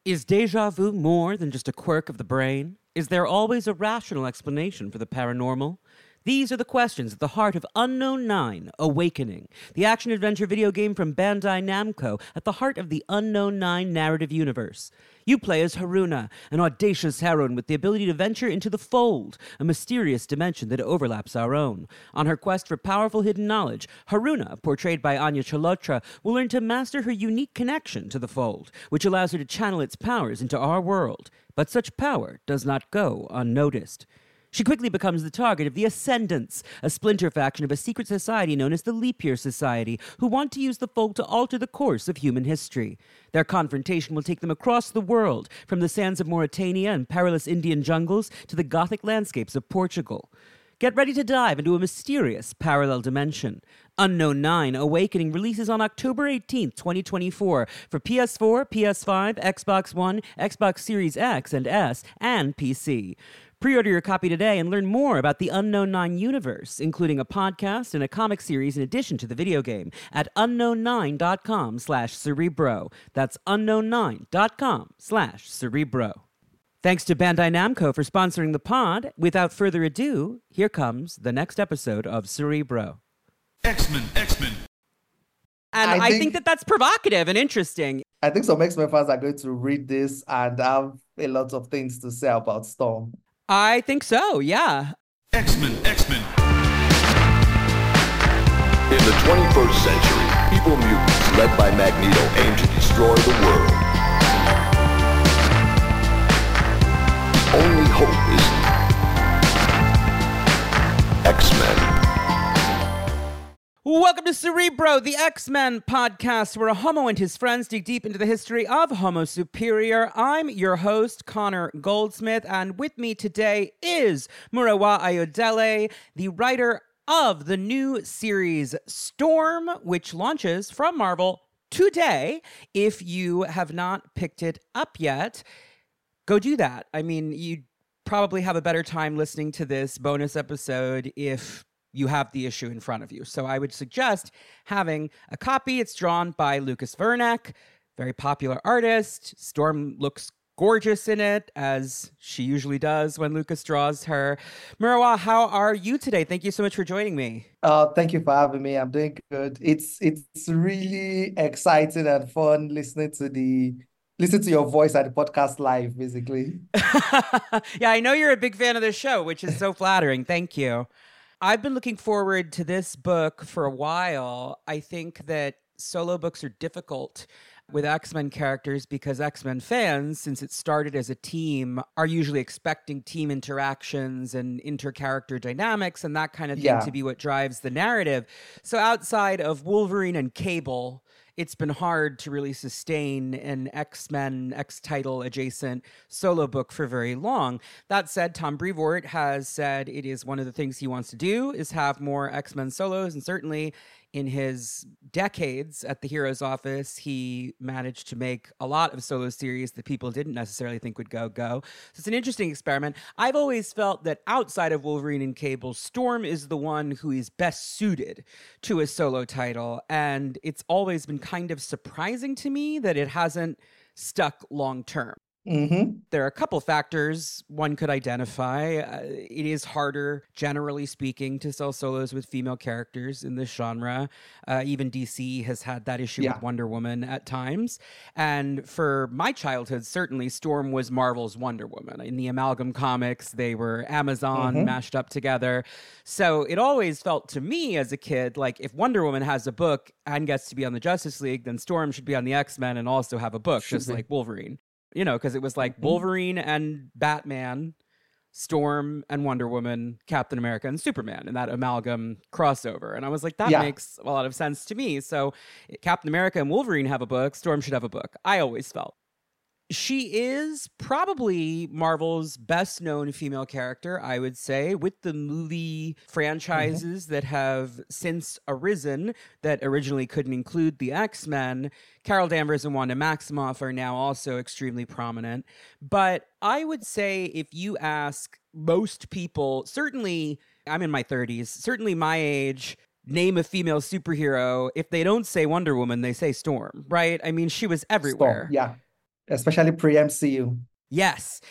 Is déjà vu more than just a quirk of the brain? Is there always a rational explanation for the paranormal? These are the questions at the heart of Unknown 9: Awakening, the action-adventure video game from Bandai Namco at the heart of the Unknown 9 narrative universe. You play as Haruna, an audacious heroine with the ability to venture into the Fold, a mysterious dimension that overlaps our own. On her quest for powerful hidden knowledge, Haruna, portrayed by Anya Chalotra, will learn to master her unique connection to the Fold, which allows her to channel its powers into our world. But such power does not go unnoticed. She quickly becomes the target of the Ascendants, a splinter faction of a secret society known as the Leap Year Society, who want to use the Fold to alter the course of human history. Their confrontation will take them across the world, from the sands of Mauritania and perilous Indian jungles to the Gothic landscapes of Portugal. Get ready to dive into a mysterious parallel dimension. Unknown 9: Awakening releases on October 18th, 2024 for PS4, PS5, Xbox One, Xbox Series X and S, and PC. Pre-order your copy today and learn more about the Unknown 9 universe, including a podcast and a comic series in addition to the video game, at unknown9.com/Cerebro. That's unknown9.com/Cerebro. Thanks to Bandai Namco for sponsoring the pod. Without further ado, here comes the next episode of Cerebro. X-Men. And I think that that's provocative and interesting. I think some X-Men fans are going to read this and have a lot of things to say about Storm. I think so, yeah. X-Men. In the 21st century, evil mutants led by Magneto aim to destroy the world. The only hope is X-Men. Welcome to Cerebro, the X-Men podcast, where a homo and his friends dig deep into the history of Homo Superior. I'm your host, Connor Goldsmith, and with me today is Murewa Ayodele, the writer of the new series Storm, which launches from Marvel today. If you have not picked it up yet, go do that. I mean, you'd probably have a better time listening to this bonus episode if you have the issue in front of you. So I would suggest having a copy. It's drawn by Lucas Vernack, very popular artist. Storm looks gorgeous in it, as she usually does when Lucas draws her. Murewa, how are you today? Thank you so much for joining me. Thank you for having me. I'm doing good. It's really exciting and fun listening to your voice at the podcast live, basically. Yeah, I know you're a big fan of this show, which is so flattering. Thank you. I've been looking forward to this book for a while. I think that solo books are difficult with X-Men characters because X-Men fans, since it started as a team, are usually expecting team interactions and inter-character dynamics and that kind of thing to be what drives the narrative. So outside of Wolverine and Cable, it's been hard to really sustain an X-Men, X-title adjacent solo book for very long. That said, Tom Brevoort has said it is one of the things he wants to do is have more X-Men solos, and certainly in his decades at the Heroes Office, he managed to make a lot of solo series that people didn't necessarily think would go. So it's an interesting experiment. I've always felt that outside of Wolverine and Cable, Storm is the one who is best suited to a solo title. And it's always been kind of surprising to me that it hasn't stuck long term. Mm-hmm. There are a couple factors one could identify. It is harder, generally speaking, to sell solos with female characters in this genre. Even DC has had that issue with Wonder Woman at times. And for my childhood, certainly Storm was Marvel's Wonder Woman. In the Amalgam comics, they were Amazon mashed up together. So it always felt to me as a kid like if Wonder Woman has a book and gets to be on the Justice League, then Storm should be on the X-Men and also have a book, just like Wolverine. You know, because it was like Wolverine and Batman, Storm and Wonder Woman, Captain America and Superman in that Amalgam crossover. And I was like, that makes a lot of sense to me. So Captain America and Wolverine have a book. Storm should have a book. I always felt. She is probably Marvel's best known female character, I would say, with the movie franchises that have since arisen that originally couldn't include the X-Men. Carol Danvers and Wanda Maximoff are now also extremely prominent. But I would say if you ask most people, certainly I'm in my 30s, certainly my age, name a female superhero. If they don't say Wonder Woman, they say Storm, right? I mean, she was everywhere. Storm, especially pre-MCU. Yes,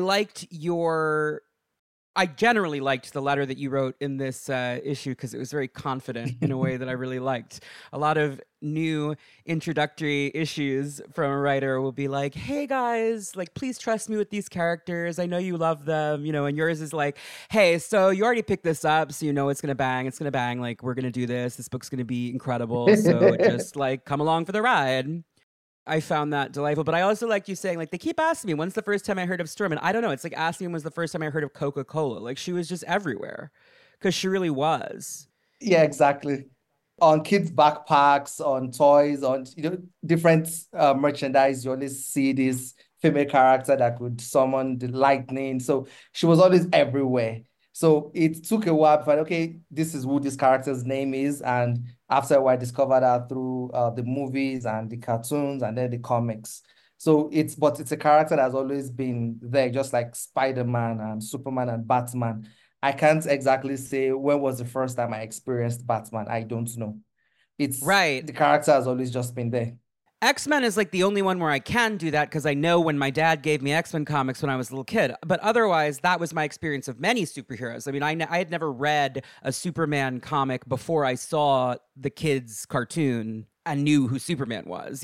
I generally liked the letter that you wrote in this issue because it was very confident in a way that I really liked. A lot of new introductory issues from a writer will be like, hey guys, like, please trust me with these characters. I know you love them, and yours is like, hey, so you already picked this up, so you know it's going to bang. It's going to bang. Like, we're going to do this. This book's going to be incredible. So just like come along for the ride. I found that delightful. But I also like you saying, like, they keep asking me, when's the first time I heard of Storm? And I don't know. It's like asking when's the first time I heard of Coca-Cola. Like, she was just everywhere because she really was. Yeah, exactly. On kids' backpacks, on toys, on different merchandise, you always see this female character that could summon the lightning. So she was always everywhere. So it took a while before, okay, this is who this character's name is. And after a while, I discovered her through the movies and the cartoons and then the comics. So it's a character that's always been there, just like Spider-Man and Superman and Batman. I can't exactly say when was the first time I experienced Batman. I don't know. It's right. The character has always just been there. X-Men is like the only one where I can do that because I know when my dad gave me X-Men comics when I was a little kid. But otherwise, that was my experience of many superheroes. I mean, I had never read a Superman comic before I saw the kids' cartoon and knew who Superman was.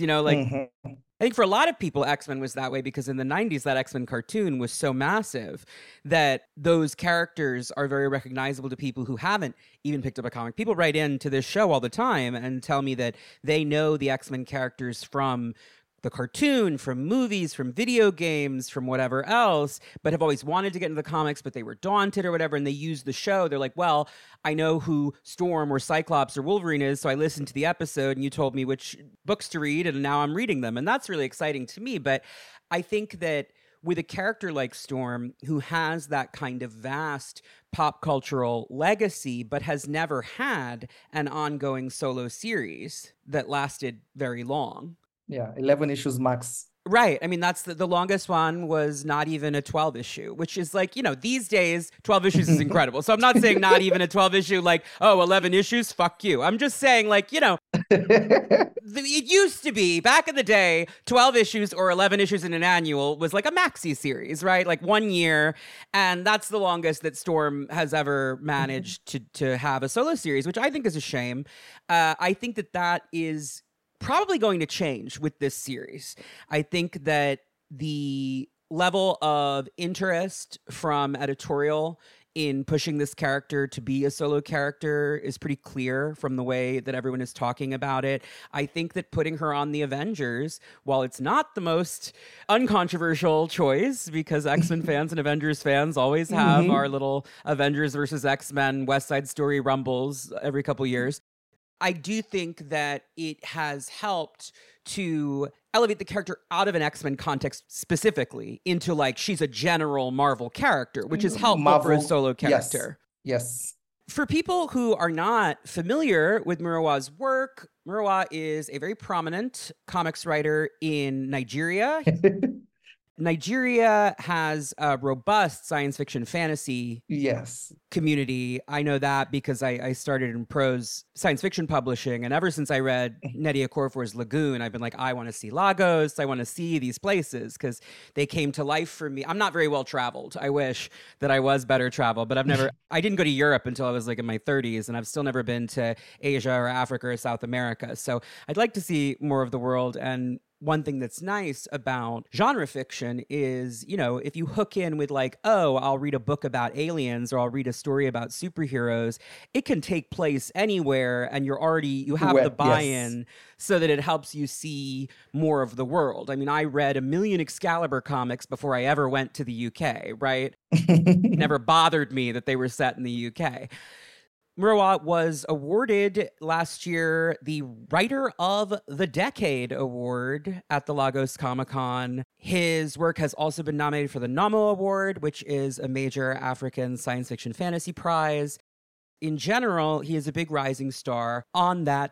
I think for a lot of people, X-Men was that way because in the 90s, that X-Men cartoon was so massive that those characters are very recognizable to people who haven't even picked up a comic. People write into this show all the time and tell me that they know the X-Men characters from the cartoon, from movies, from video games, from whatever else, but have always wanted to get into the comics, but they were daunted or whatever, and they use the show. They're like, well, I know who Storm or Cyclops or Wolverine is, so I listened to the episode and you told me which books to read, and now I'm reading them. And that's really exciting to me. But I think that with a character like Storm, who has that kind of vast pop cultural legacy, but has never had an ongoing solo series that lasted very long. Yeah, 11 issues max. Right. I mean, that's the longest one was not even a 12 issue, which is like, these days, 12 issues is incredible. So I'm not saying not even a 12 issue, like, 11 issues, fuck you. I'm just saying, like, it used to be, back in the day, 12 issues or 11 issues in an annual was like a maxi series, right? Like 1 year. And that's the longest that Storm has ever managed to have a solo series, which I think is a shame. I think that is probably going to change with this series. I think that the level of interest from editorial in pushing this character to be a solo character is pretty clear from the way that everyone is talking about it. I think that putting her on the Avengers, while it's not the most uncontroversial choice, because X-Men fans and Avengers fans always have our little Avengers versus X-Men West Side Story rumbles every couple years, I do think that it has helped to elevate the character out of an X-Men context specifically into like she's a general Marvel character, which is helpful for a solo character. Yes. For people who are not familiar with Muruwa's work, Muruwa is a very prominent comics writer in Nigeria. Nigeria has a robust science fiction fantasy community. I know that because I started in prose science fiction publishing. And ever since I read Nnedi Okorafor's Lagoon, I've been like, I want to see Lagos. I want to see these places because they came to life for me. I'm not very well traveled. I wish that I was better traveled, but I didn't go to Europe until I was like in my 30s. And I've still never been to Asia or Africa or South America. So I'd like to see more of the world. And one thing that's nice about genre fiction is, if you hook in with like, oh, I'll read a book about aliens or I'll read a story about superheroes, it can take place anywhere and you have the buy-in so that it helps you see more of the world. I mean, I read 1 million Excalibur comics before I ever went to the UK, right? It never bothered me that they were set in the UK. Muruwa was awarded last year the Writer of the Decade Award at the Lagos Comic-Con. His work has also been nominated for the Nommo Award, which is a major African science fiction fantasy prize. In general, he is a big rising star on that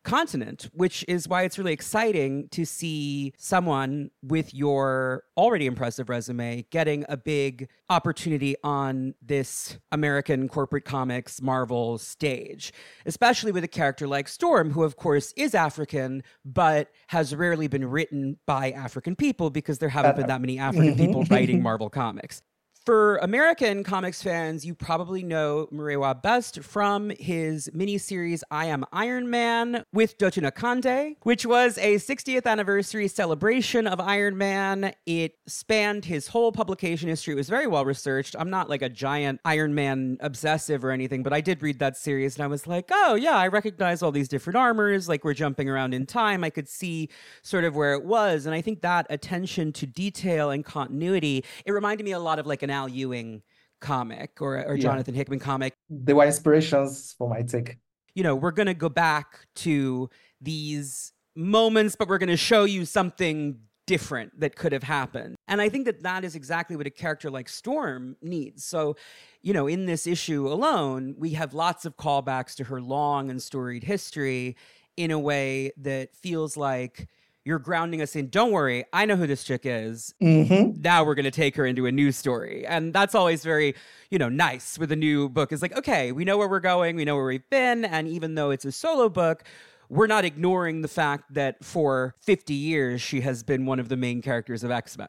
continent, which is why it's really exciting to see someone with your already impressive resume getting a big opportunity on this American corporate comics Marvel stage, especially with a character like Storm, who of course is African, but has rarely been written by African people because there haven't been that many African people writing Marvel comics. For American comics fans, you probably know Murewa best from his miniseries I Am Iron Man with Dotun Akande, which was a 60th anniversary celebration of Iron Man. It spanned his whole publication history. It was very well researched. I'm not like a giant Iron Man obsessive or anything, but I did read that series and I was like, oh yeah, I recognize all these different armors. Like we're jumping around in time. I could see sort of where it was. And I think that attention to detail and continuity, it reminded me a lot of like an Al Ewing comic or Jonathan Hickman comic. They were inspirations for my take. You know, we're going to go back to these moments, but we're going to show you something different that could have happened. And I think that that is exactly what a character like Storm needs. So, you know, in this issue alone, we have lots of callbacks to her long and storied history in a way that feels like you're grounding us in, don't worry, I know who this chick is. Now we're going to take her into a new story. And that's always very, you know, nice with a new book. It's like, okay, we know where we're going. We know where we've been. And even though it's a solo book, we're not ignoring the fact that for 50 years, she has been one of the main characters of X-Men.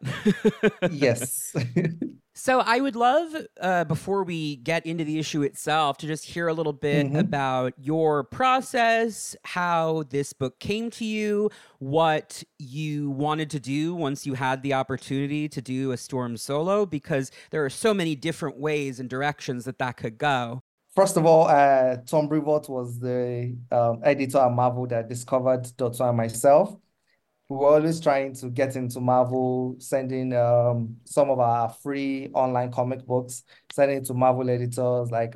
Yes. So I would love, before we get into the issue itself, to just hear a little bit about your process, how this book came to you, what you wanted to do once you had the opportunity to do a Storm solo, because there are so many different ways and directions that could go. First of all, Tom Brevoort was the editor at Marvel that discovered Dotun and myself. We were always trying to get into Marvel, sending some of our free online comic books, sending it to Marvel editors like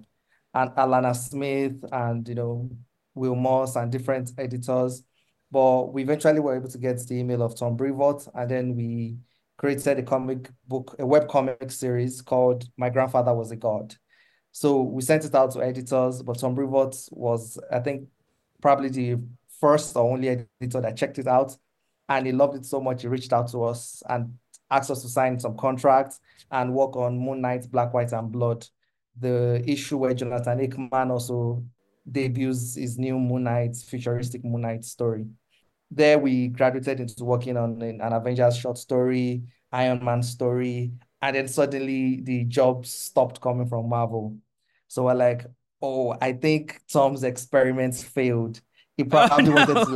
Alana Smith and, you know, Will Moss and different editors. But we eventually were able to get the email of Tom Brevoort, and then we created a comic book, a webcomic series called My Grandfather Was a God. So we sent it out to editors, but Tom Brevoort was, I think, probably the first or only editor that checked it out, and he loved it so much he reached out to us and asked us to sign some contracts and work on Moon Knight, Black, White, and Blood, the issue where Jonathan Hickman also debuts his new Moon Knight, futuristic Moon Knight story. There we graduated into working on an Avengers short story, Iron Man story, and then suddenly the jobs stopped coming from Marvel. So we're like, oh, I think Tom's experiments failed. He probably wanted to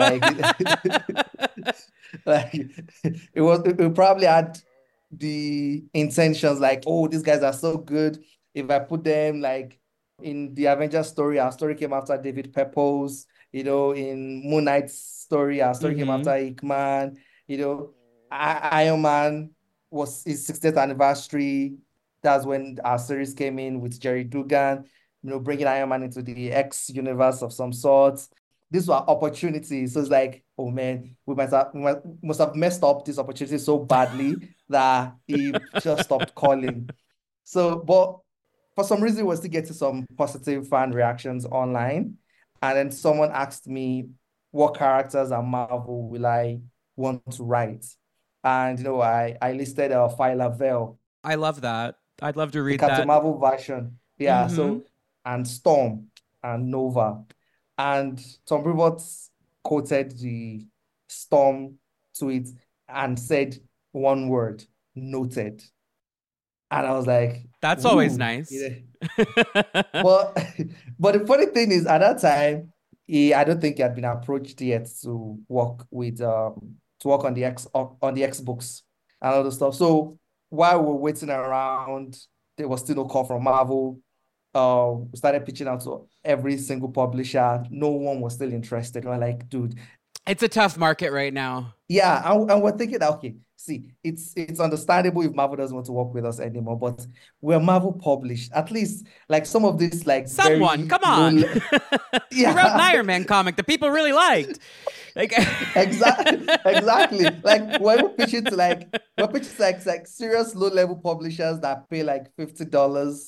it probably had the intentions like, oh, these guys are so good. If I put them like in the Avengers story, our story came after David Pepose, you know, in Moon Knight's story, our story came after Hickman, you know, Iron Man was his 60th anniversary. That's when our series came in with Jerry Dugan, you know, bringing Iron Man into the X universe of some sorts. These were opportunities. So it's like, oh man, we must have messed up this opportunity so badly that he just stopped calling. So, but for some reason, we're still getting some positive fan reactions online. And then someone asked me, what characters at Marvel will I want to write? And, you know, I listed Phyla Vell. I love that. I'd love to read the Captain that. Marvel version. Yeah, so, and Storm and Nova. And Tom Brevoort quoted the Storm tweet and said one word, noted. And I was like, that's always nice. Yeah. but the funny thing is, at that time, I don't think he had been approached yet to work with on the X books and all the stuff. So while we were waiting around, there was still no call from Marvel. We started pitching out to every single publisher. No one was still interested. We're like, dude, it's a tough market right now. Yeah, and we're thinking that, okay, see, it's understandable if Marvel doesn't want to work with us anymore, but we're Marvel published. At least, like some of this, like someone, come on, you wrote an Iron Man comic that people really liked. Like exactly. Like we're pitching to like serious low level publishers that pay like $50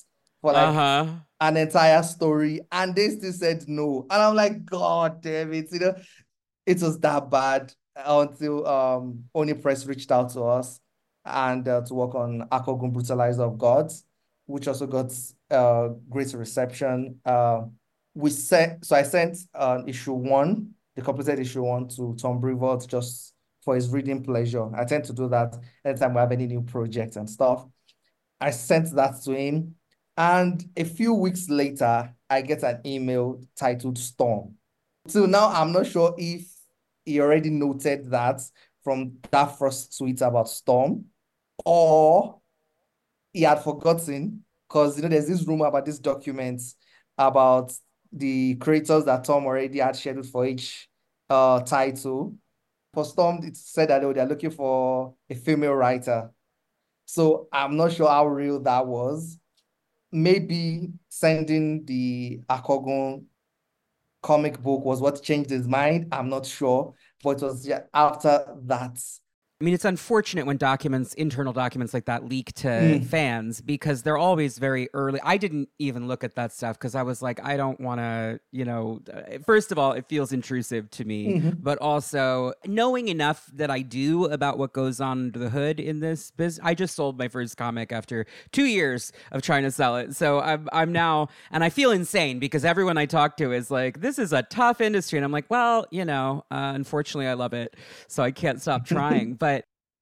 for like Uh-huh. an entire story, and they still said no. And I'm like, God damn it, it was that bad until Oni Press reached out to us and to work on Akogun Brutalizer of Gods, which also got great reception. So I sent issue one, the completed issue one, to Tom Brevoort just for his reading pleasure. I tend to do that anytime we have any new projects and stuff. I sent that to him, and a few weeks later, I get an email titled Storm. So now I'm not sure if he already noted that from that first tweet about Storm, or he had forgotten, because there's this rumor about these documents about the creators that Tom already had scheduled for each title. For Storm, it said that they're looking for a female writer. So I'm not sure how real that was. Maybe sending the Akogun comic book was what changed his mind. I'm not sure, but it was after that. I mean, it's unfortunate when internal documents like that leak to fans, because they're always very early. I didn't even look at that stuff because I was like, I don't want to, first of all, it feels intrusive to me, but also knowing enough that I do about what goes on under the hood in this business. I just sold my first comic after 2 years of trying to sell it. So I'm now, and I feel insane because everyone I talk to is like, this is a tough industry. And I'm like, well, unfortunately I love it, so I can't stop trying. But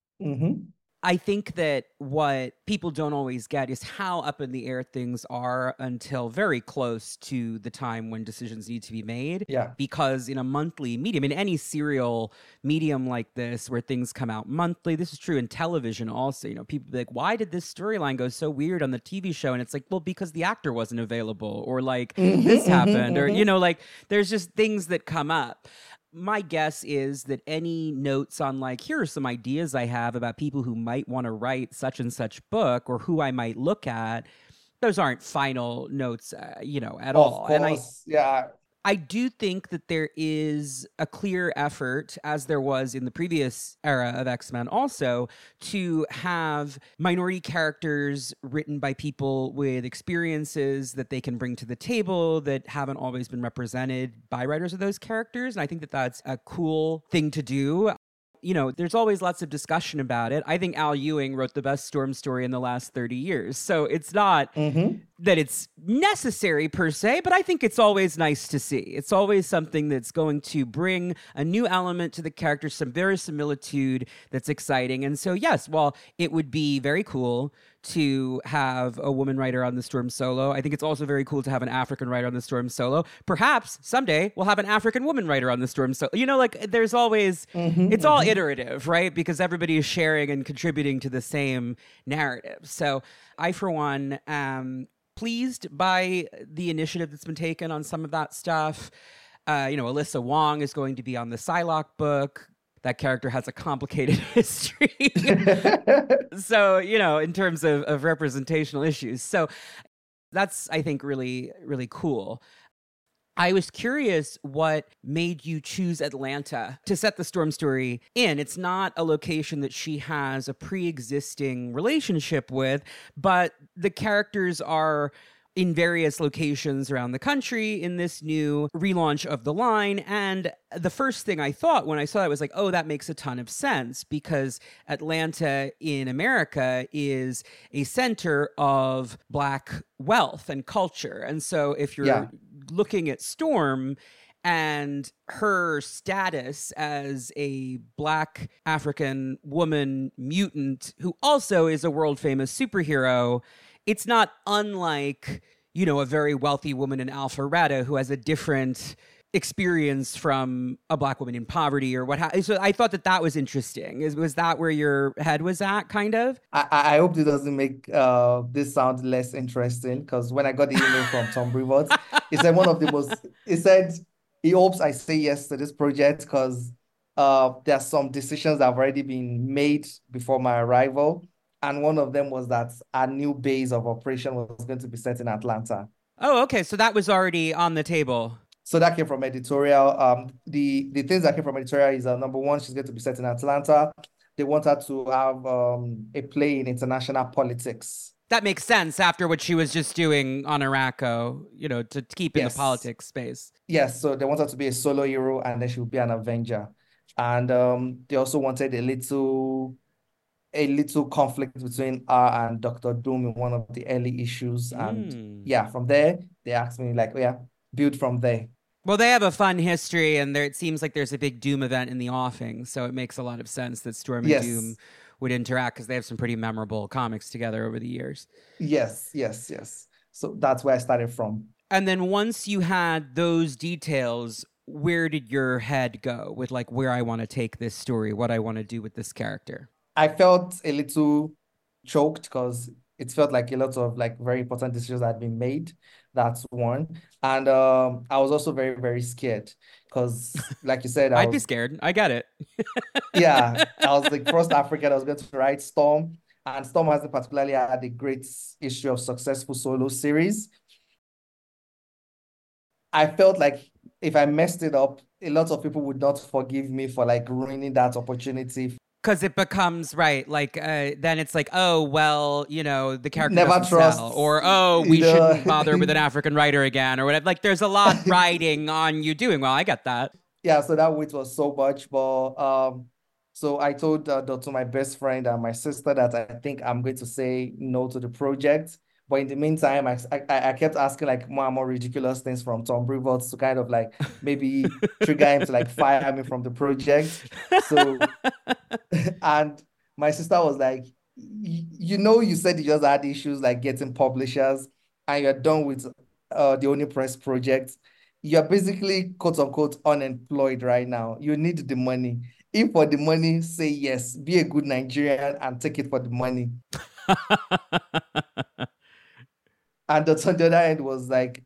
I think that what people don't always get is how up in the air things are until very close to the time when decisions need to be made. Yeah. Because in a monthly medium, in any serial medium like this, where things come out monthly, this is true in television also. People be like, why did this storyline go so weird on the TV show? And it's like, well, because the actor wasn't available, or like this happened, or, like there's just things that come up. My guess is that any notes on like, here are some ideas I have about people who might want to write such and such book, or who I might look at, those aren't final notes, at all. And I do think that there is a clear effort, as there was in the previous era of X-Men also, to have minority characters written by people with experiences that they can bring to the table that haven't always been represented by writers of those characters. And I think that that's a cool thing to do. There's always lots of discussion about it. I think Al Ewing wrote the best Storm story in the last 30 years. So it's not that it's necessary per se, but I think it's always nice to see. It's always something that's going to bring a new element to the character, some verisimilitude that's exciting. And so, yes, while it would be very cool to have a woman writer on the Storm solo, I think it's also very cool to have an African writer on the Storm solo. Perhaps someday we'll have an African woman writer on the Storm solo. There's always, it's all iterative, right? Because everybody is sharing and contributing to the same narrative. So I, for one, am pleased by the initiative that's been taken on some of that stuff. Alyssa Wong is going to be on the Psylocke book. That character has a complicated history. So, in terms of representational issues. So that's, I think, really, really cool. I was curious what made you choose Atlanta to set the Storm story in. It's not a location that she has a pre-existing relationship with, but the characters are in various locations around the country in this new relaunch of the line. And the first thing I thought when I saw it was like, oh, that makes a ton of sense, because Atlanta in America is a center of Black wealth and culture. And so if you're looking at Storm and her status as a Black African woman mutant who also is a world famous superhero, it's not unlike, a very wealthy woman in Alpharetta who has a different experience from a Black woman in poverty or what have you. So I thought that was interesting. Was that where your head was at, kind of? I hope it doesn't make this sound less interesting, because when I got the email from Tom Brevoort, he said he hopes I say yes to this project because there are some decisions that have already been made before my arrival. And one of them was that our new base of operation was going to be set in Atlanta. Oh, okay. So that was already on the table. So that came from editorial. The things that came from editorial is number one, she's going to be set in Atlanta. They want her to have a play in international politics. That makes sense after what she was just doing on Araco, to keep in the politics space. Yes, so they wanted to be a solo hero and then she would be an Avenger. And they also wanted a little conflict between her and Dr. Doom in one of the early issues. And from there, they asked me like, build from there. Well, they have a fun history, and it seems like there's a big Doom event in the offing, so it makes a lot of sense that Storm and Doom would interact because they have some pretty memorable comics together over the years. Yes. So that's where I started from. And then once you had those details, where did your head go with like where I want to take this story, what I want to do with this character? I felt a little choked because it felt like a lot of like very important decisions had been made. That's one. And I was also very, very scared because, like you said, I'd be scared. I get it. I was the first African I was going to write Storm. And Storm hasn't particularly had a great issue of successful solo series. I felt like if I messed it up, a lot of people would not forgive me for like ruining that opportunity. Because it becomes, right, like, then it's like, oh, well, the character never doesn't trust, sell. Or, oh, we shouldn't bother with an African writer again, or whatever. Like, there's a lot riding on you doing well. I get that. Yeah, so that weight was so much. But so I told to my best friend and my sister that I think I'm going to say no to the project. But in the meantime, I kept asking like more and more ridiculous things from Tom Brevoort to kind of like maybe trigger him to like fire me from the project. So, and my sister was like, you said you just had issues like getting publishers and you're done with the Oni Press project. You're basically quote unquote unemployed right now. You need the money. If for the money, say yes. Be a good Nigerian and take it for the money. And on the other end was like,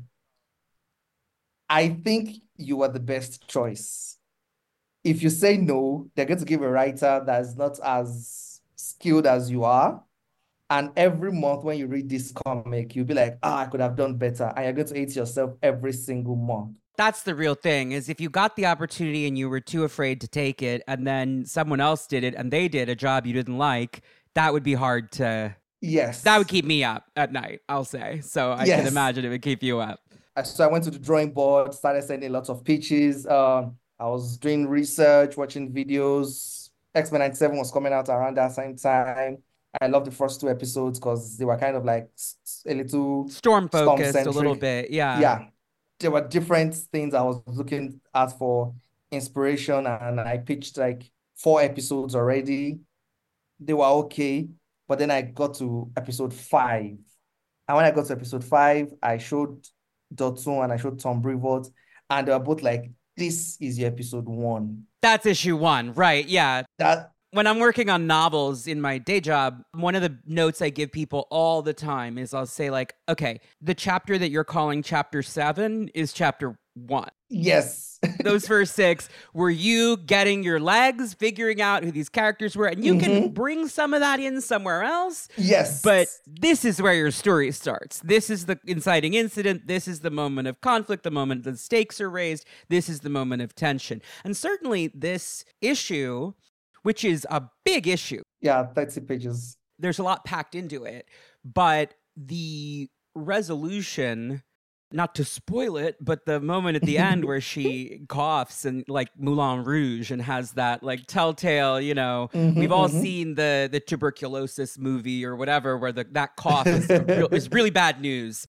I think you are the best choice. If you say no, they're going to give a writer that's not as skilled as you are. And every month when you read this comic, you'll be like, I could have done better. And you're going to hate yourself every single month. That's the real thing, is if you got the opportunity and you were too afraid to take it, and then someone else did it and they did a job you didn't like, that would be hard to... Yes. That would keep me up at night, I'll say. So I can imagine it would keep you up. So I went to the drawing board, started sending lots of pitches. I was doing research, watching videos. X-Men 97 was coming out around that same time. I loved the first 2 episodes because they were kind of like a little... Storm-focused a little bit, yeah. Yeah. There were different things I was looking at for inspiration, and I pitched like 4 episodes already. They were okay. But then I got to episode 5. And when I got to episode 5, I showed Dotun and I showed Tom Brevoort. And they were both like, this is your episode 1. That's issue 1, right, yeah. When I'm working on novels in my day job, one of the notes I give people all the time is I'll say like, okay, the chapter that you're calling chapter 7 is chapter 1. Yes. Those first 6 were you getting your legs, figuring out who these characters were, and you can bring some of that in somewhere else. Yes. But this is where your story starts. This is the inciting incident. This is the moment of conflict, the moment the stakes are raised. This is the moment of tension. And certainly this issue, which is a big issue. Yeah, 30 pages. There's a lot packed into it, but the resolution... Not to spoil it, but the moment at the end where she coughs and like Moulin Rouge and has that like telltale, we've all seen the tuberculosis movie or whatever, where that cough is really bad news.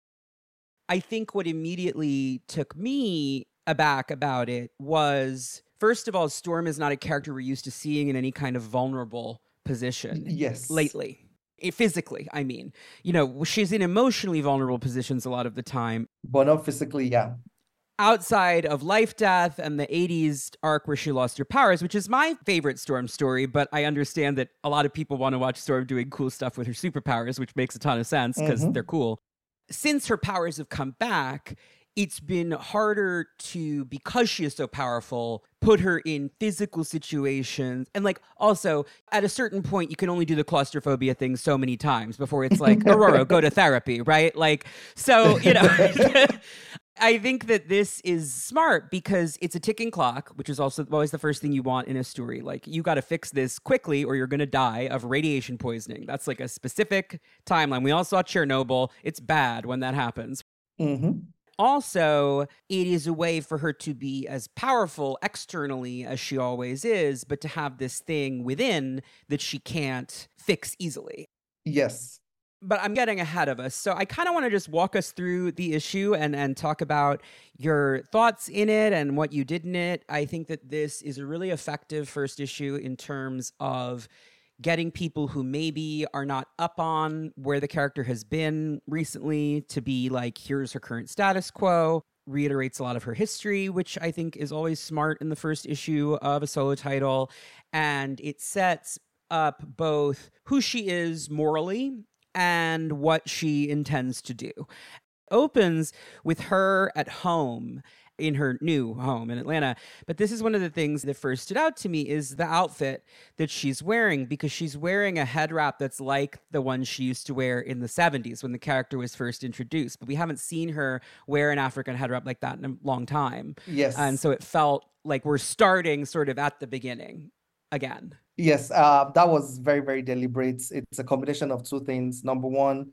I think what immediately took me aback about it was, first of all, Storm is not a character we're used to seeing in any kind of vulnerable position lately. Physically, I mean. She's in emotionally vulnerable positions a lot of the time. But not physically, yeah. Outside of Life, Death and the 80s arc where she lost her powers, which is my favorite Storm story, but I understand that a lot of people want to watch Storm doing cool stuff with her superpowers, which makes a ton of sense because they're cool. Since her powers have come back, it's been harder to, because she is so powerful, put her in physical situations. And like, also, at a certain point, you can only do the claustrophobia thing so many times before it's like, Aurora, go to therapy, right? Like, so, I think that this is smart because it's a ticking clock, which is also always the first thing you want in a story. Like, you got to fix this quickly or you're going to die of radiation poisoning. That's like a specific timeline. We all saw Chernobyl. It's bad when that happens. Mm-hmm. Also, it is a way for her to be as powerful externally as she always is, but to have this thing within that she can't fix easily. Yes. But I'm getting ahead of us. So I kind of want to just walk us through the issue and talk about your thoughts in it and what you did in it. I think that this is a really effective first issue in terms of getting people who maybe are not up on where the character has been recently to be like, here's her current status quo, reiterates a lot of her history, which I think is always smart in the first issue of a solo title. And it sets up both who she is morally and what she intends to do. Opens with her at home, in her new home in Atlanta. But this is one of the things that first stood out to me is the outfit that she's wearing, because she's wearing a head wrap that's like the one she used to wear in the 70s when the character was first introduced. But we haven't seen her wear an African head wrap like that in a long time. Yes. And so it felt like we're starting sort of at the beginning again. Yes, that was very, very deliberate. It's a combination of two things. Number one,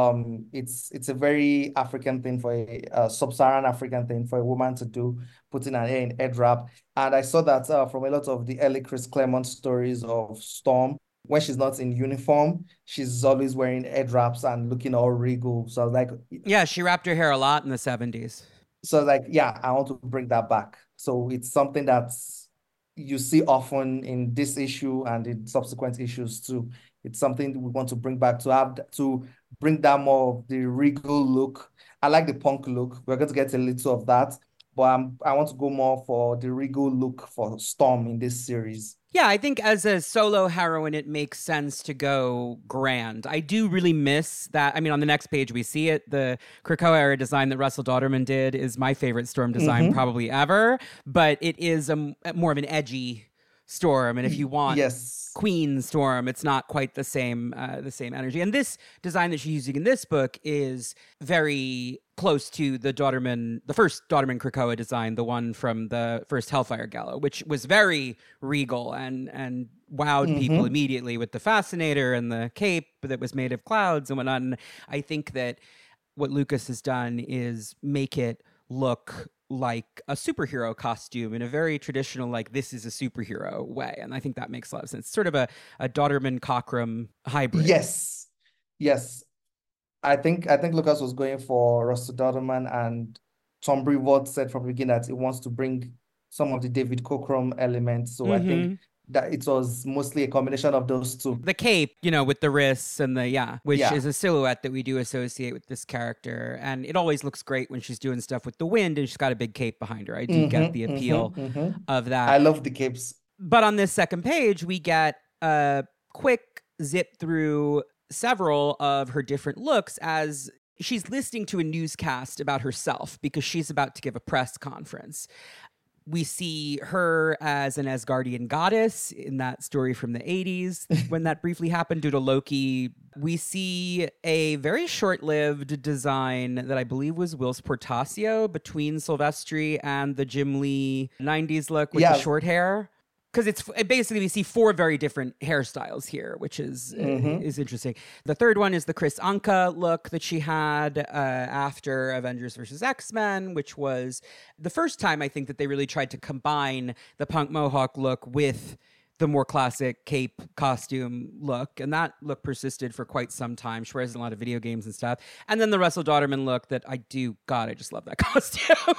it's a very African thing for a sub-Saharan African thing for a woman to do, putting her hair in head wrap. And I saw that from a lot of the early Chris Claremont stories of Storm. When she's not in uniform, she's always wearing head wraps and looking all regal. So I was like, yeah, she wrapped her hair a lot in the 70s. So like, yeah, I want to bring that back. So it's something that's you see often in this issue and in subsequent issues too. It's something we want to bring back to bring that more of the regal look. I like the punk look. We're going to get a little of that, but I want to go more for the regal look for Storm in this series. Yeah, I think as a solo heroine, it makes sense to go grand. I do really miss that. I mean, on the next page, we see it. The Krakoa era design that Russell Dauterman did is my favorite Storm design probably ever, but it is more of an edgy Storm. And if you want Queen Storm, it's not quite the same energy. And this design that she's using in this book is very close to the first Dauterman Krakoa design, the one from the first Hellfire Gala, which was very regal and wowed people immediately with the fascinator and the cape that was made of clouds and whatnot. And I think that what Lucas has done is make it look like a superhero costume in a very traditional, like, this is a superhero way. And I think that makes a lot of sense. It's sort of a Dauterman-Cockrum hybrid. Yes. I think Lucas was going for Russell Dauterman, and Tom Brevoort said from the beginning that he wants to bring some of the David Cockrum elements. So I think that it was mostly a combination of those two. The cape, with the wrists and which is a silhouette that we do associate with this character. And it always looks great when she's doing stuff with the wind and she's got a big cape behind her. I do get the appeal of that. I love the capes. But on this second page, we get a quick zip through several of her different looks as she's listening to a newscast about herself because she's about to give a press conference. We see her as an Asgardian goddess in that story from the 80s when that briefly happened due to Loki. We see a very short-lived design that I believe was Whilce Portacio between Silvestri and the Jim Lee 90s look with the short hair. Because it's basically, we see four very different hairstyles here, which is interesting. The third one is the Chris Anka look that she had after Avengers vs. X-Men, which was the first time, I think, that they really tried to combine the punk mohawk look with the more classic cape costume look. And that look persisted for quite some time. She wears in a lot of video games and stuff. And then the Russell Dauterman look that I just love that costume.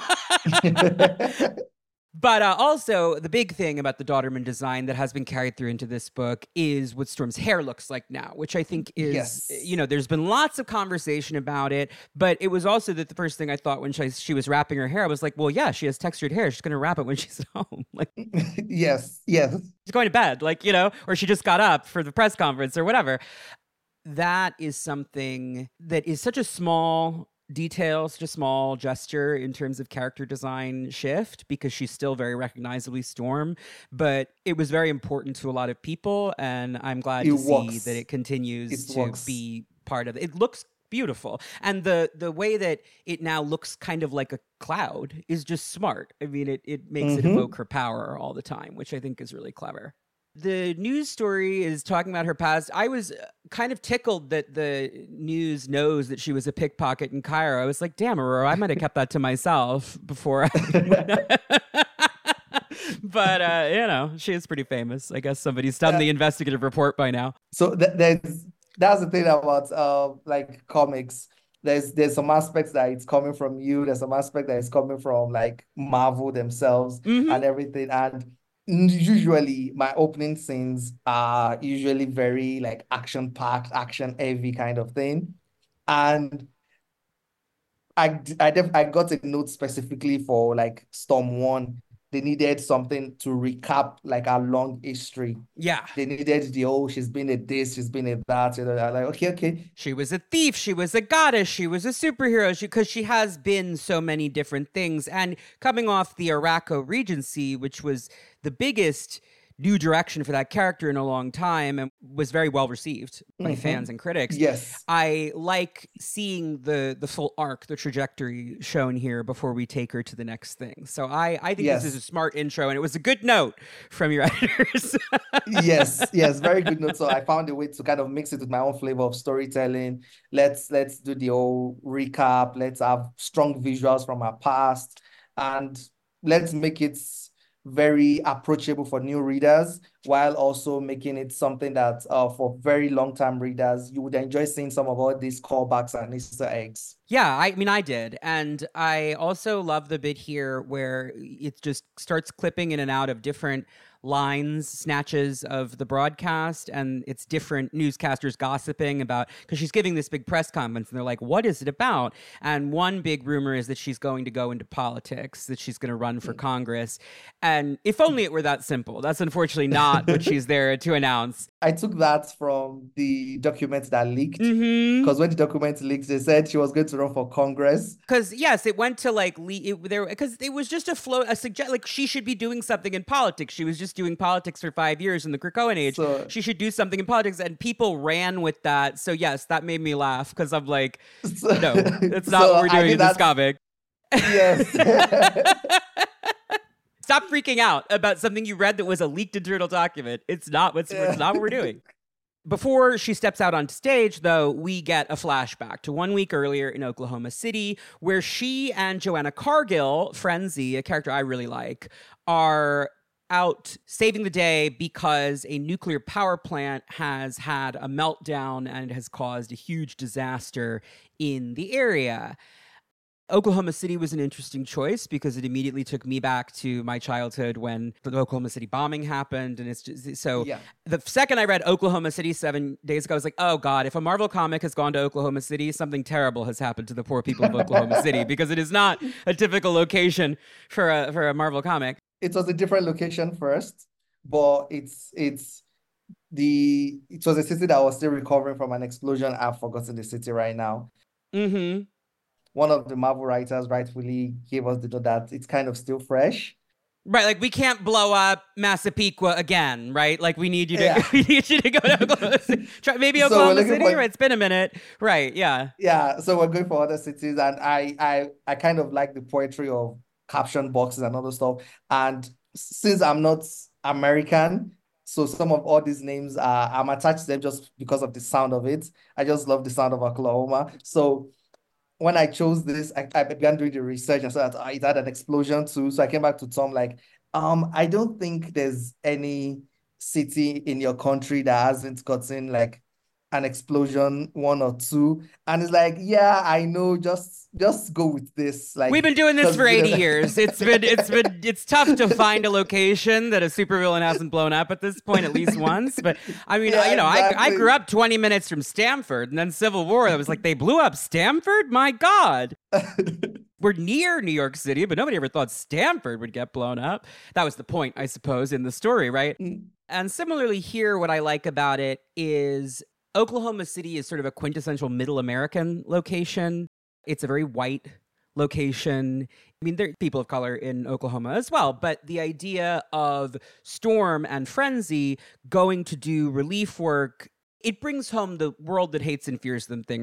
But also, the big thing about the Dauterman design that has been carried through into this book is what Storm's hair looks like now, which I think is, there's been lots of conversation about it, but it was also the first thing I thought when she was wrapping her hair. I was like, well, yeah, she has textured hair. She's going to wrap it when she's at home. Like, yes. She's going to bed, or she just got up for the press conference or whatever. That is something that is such a small detail, such a small gesture in terms of character design shift, because she's still very recognizably Storm, but it was very important to a lot of people, and I'm glad to see that it continues to be part of it. It looks beautiful. And the way that it now looks kind of like a cloud is just smart. I mean, it makes it evoke her power all the time, which I think is really clever. The news story is talking about her past. I was kind of tickled that the news knows that she was a pickpocket in Cairo. I was like, damn, Aurora, I might have kept that to myself before But, she is pretty famous. I guess somebody's done the investigative report by now. So that's the thing about like comics. There's some aspects that it's coming from you. There's some aspect that it's coming from like Marvel themselves and everything. And usually my opening scenes are usually very like action-packed, action-heavy kind of thing. And I got a note specifically for like Storm 1. They needed something to recap like our long history. Yeah. They needed she's been a this, she's been a that. I'm like, okay. She was a thief. She was a goddess. She was a superhero. Because she has been so many different things. And coming off the Araco Regency, which was the biggest new direction for that character in a long time and was very well received by fans and critics. Yes. I like seeing the full arc, the trajectory shown here before we take her to the next thing. So I think this is a smart intro, and it was a good note from your editors. Yes, very good note. So I found a way to kind of mix it with my own flavor of storytelling. Let's do the whole recap. Let's have strong visuals from our past, and let's make it very approachable for new readers, while also making it something that for very long-time readers, you would enjoy seeing some of all these callbacks and Easter eggs. Yeah, I mean, I did. And I also love the bit here where it just starts clipping in and out of different lines, snatches of the broadcast, and it's different newscasters gossiping about, because she's giving this big press conference, and they're like, what is it about? And one big rumor is that she's going to go into politics, that she's going to run for Congress. And if only it were that simple. That's unfortunately not what she's there to announce. I took that from the documents that leaked, because when the documents leaked, they said she was going to run for Congress. Because yes, it went to like because it was just a suggest, like she should be doing something in politics. She was just doing politics for 5 years in the Krakoan age. So, she should do something in politics, and people ran with that. So yes, that made me laugh, because I'm like, no, that's not what we're doing in this comic. Yes. Stop freaking out about something you read that was a leaked internal document. It's not what we're doing. Before she steps out on stage, though, we get a flashback to 1 week earlier in Oklahoma City, where she and Joanna Cargill, Frenzy, a character I really like, are out saving the day because a nuclear power plant has had a meltdown and has caused a huge disaster in the area. Oklahoma City was an interesting choice because it immediately took me back to my childhood when the Oklahoma City bombing happened. And it's just so the second I read Oklahoma City 7 days ago, I was like, oh God, if a Marvel comic has gone to Oklahoma City, something terrible has happened to the poor people of Oklahoma City, because it is not a typical location for a Marvel comic. It was a different location first, but it was a city that was still recovering from an explosion. I've forgotten the city right now. One of the Marvel writers rightfully gave us the note that it's kind of still fresh. Right, like we can't blow up Massapequa again, right? Like we need you to we need you to go to Oklahoma City. Maybe Oklahoma City, right? It's been a minute. Right, yeah. Yeah, so we're going for other cities, and I kind of like the poetry of caption boxes and other stuff. And since I'm not American, so some of all these names I'm attached to them just because of the sound of it. I just love the sound of Oklahoma. So when I chose this, I began doing the research and saw that it had an explosion too. So I came back to Tom like, I don't think there's any city in your country that hasn't gotten like an explosion, 1 or 2. And it's like, yeah, I know, just go with this. Like, we've been doing this for 80 years. It's tough to find a location that a supervillain hasn't blown up at this point at least once. But I mean, exactly. I grew up 20 minutes from Stamford, and then Civil War, I was like, they blew up Stamford? My God. We're near New York City, but nobody ever thought Stamford would get blown up. That was the point, I suppose, in the story, right? And similarly here, what I like about it is Oklahoma City is sort of a quintessential middle American location. It's a very white location. I mean, there are people of color in Oklahoma as well, but the idea of Storm and Frenzy going to do relief work, it brings home the world that hates and fears them thing, right?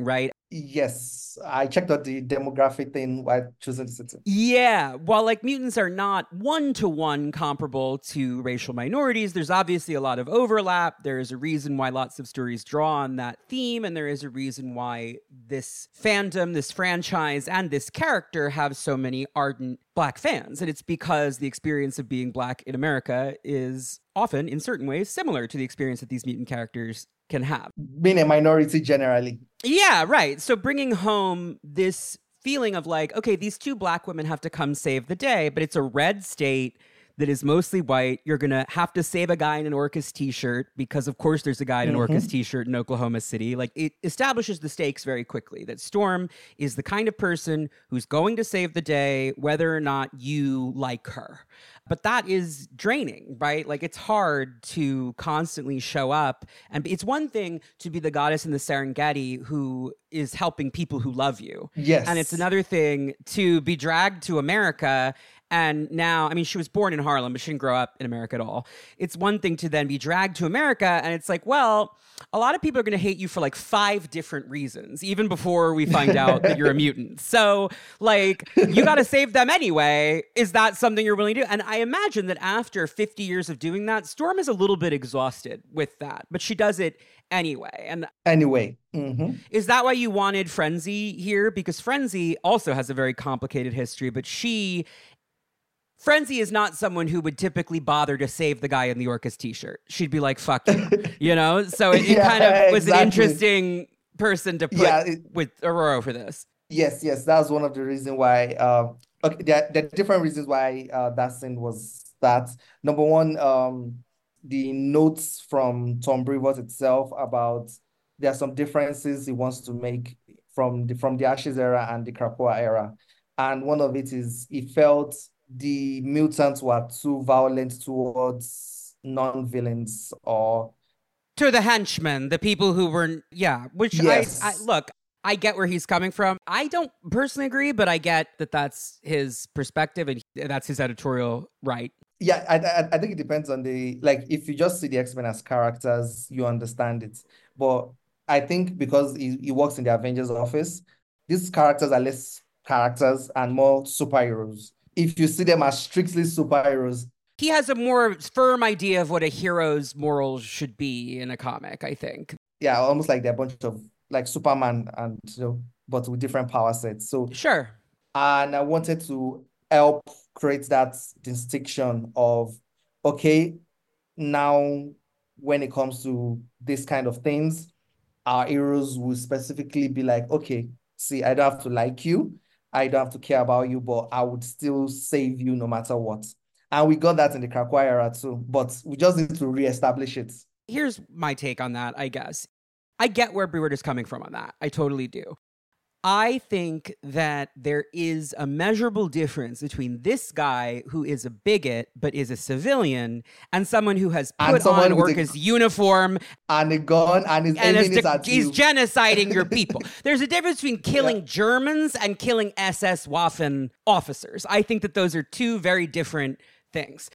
Yes, I checked out the demographic thing while choosing the city. Yeah, while like mutants are not one-to-one comparable to racial minorities, there's obviously a lot of overlap. There is a reason why lots of stories draw on that theme, and there is a reason why this fandom, this franchise, and this character have so many ardent Black fans. And it's because the experience of being Black in America is often, in certain ways, similar to the experience that these mutant characters can have. Being a minority generally. Yeah, right. So bringing home this feeling of like, okay, these two Black women have to come save the day, but it's a red state that is mostly white. You're going to have to save a guy in an Orcus t-shirt because, of course, there's a guy in an Orcus t-shirt in Oklahoma City. Like, it establishes the stakes very quickly that Storm is the kind of person who's going to save the day, whether or not you like her. But that is draining, right? Like, it's hard to constantly show up. And it's one thing to be the goddess in the Serengeti who is helping people who love you. Yes. And it's another thing to be dragged to America. And now, I mean, she was born in Harlem, but she didn't grow up in America at all. It's one thing to then be dragged to America, and it's like, well, a lot of people are going to hate you for like 5 different reasons, even before we find out that you're a mutant. So, like, you got to save them anyway. Is that something you're willing to do? And I imagine that after 50 years of doing that, Storm is a little bit exhausted with that, but she does it anyway. And anyway. Is that why you wanted Frenzy here? Because Frenzy also has a very complicated history, but Frenzy is not someone who would typically bother to save the guy in the Orcus t-shirt. She'd be like, fuck you, you know? So it kind of was an interesting person to put with Aurora for this. Yes, that's one of the reasons why, okay, there are different reasons why that scene was that. Number one, the notes from Tom Brevoort itself about there are some differences he wants to make from the Ashes era and the Krakoa era. And one of it is he felt the mutants were too violent towards non-villains or to the henchmen, the people who were, which yes. I look, I get where he's coming from. I don't personally agree, but I get that that's his perspective and that's his editorial right. Yeah, I think it depends on like, if you just see the X-Men as characters, you understand it. But I think because he works in the Avengers office, these characters are less characters and more superheroes. If you see them as strictly superheroes, he has a more firm idea of what a hero's morals should be in a comic, I think. Yeah, almost like they're a bunch of like Superman and but with different power sets. So sure. And I wanted to help create that distinction of, okay, now when it comes to this kind of things, our heroes will specifically be like, okay, see, I don't have to like you. I don't have to care about you, but I would still save you no matter what. And we got that in the Krakoa era too, but we just need to reestablish it. Here's my take on that, I guess. I get where Brevoort is coming from on that. I totally do. I think that there is a measurable difference between this guy who is a bigot but is a civilian and someone who has put on Orca's uniform and a gun and is aiming it at you. He's genociding your people. There's a difference between killing Germans and killing SS Waffen officers. I think that those are two very different things.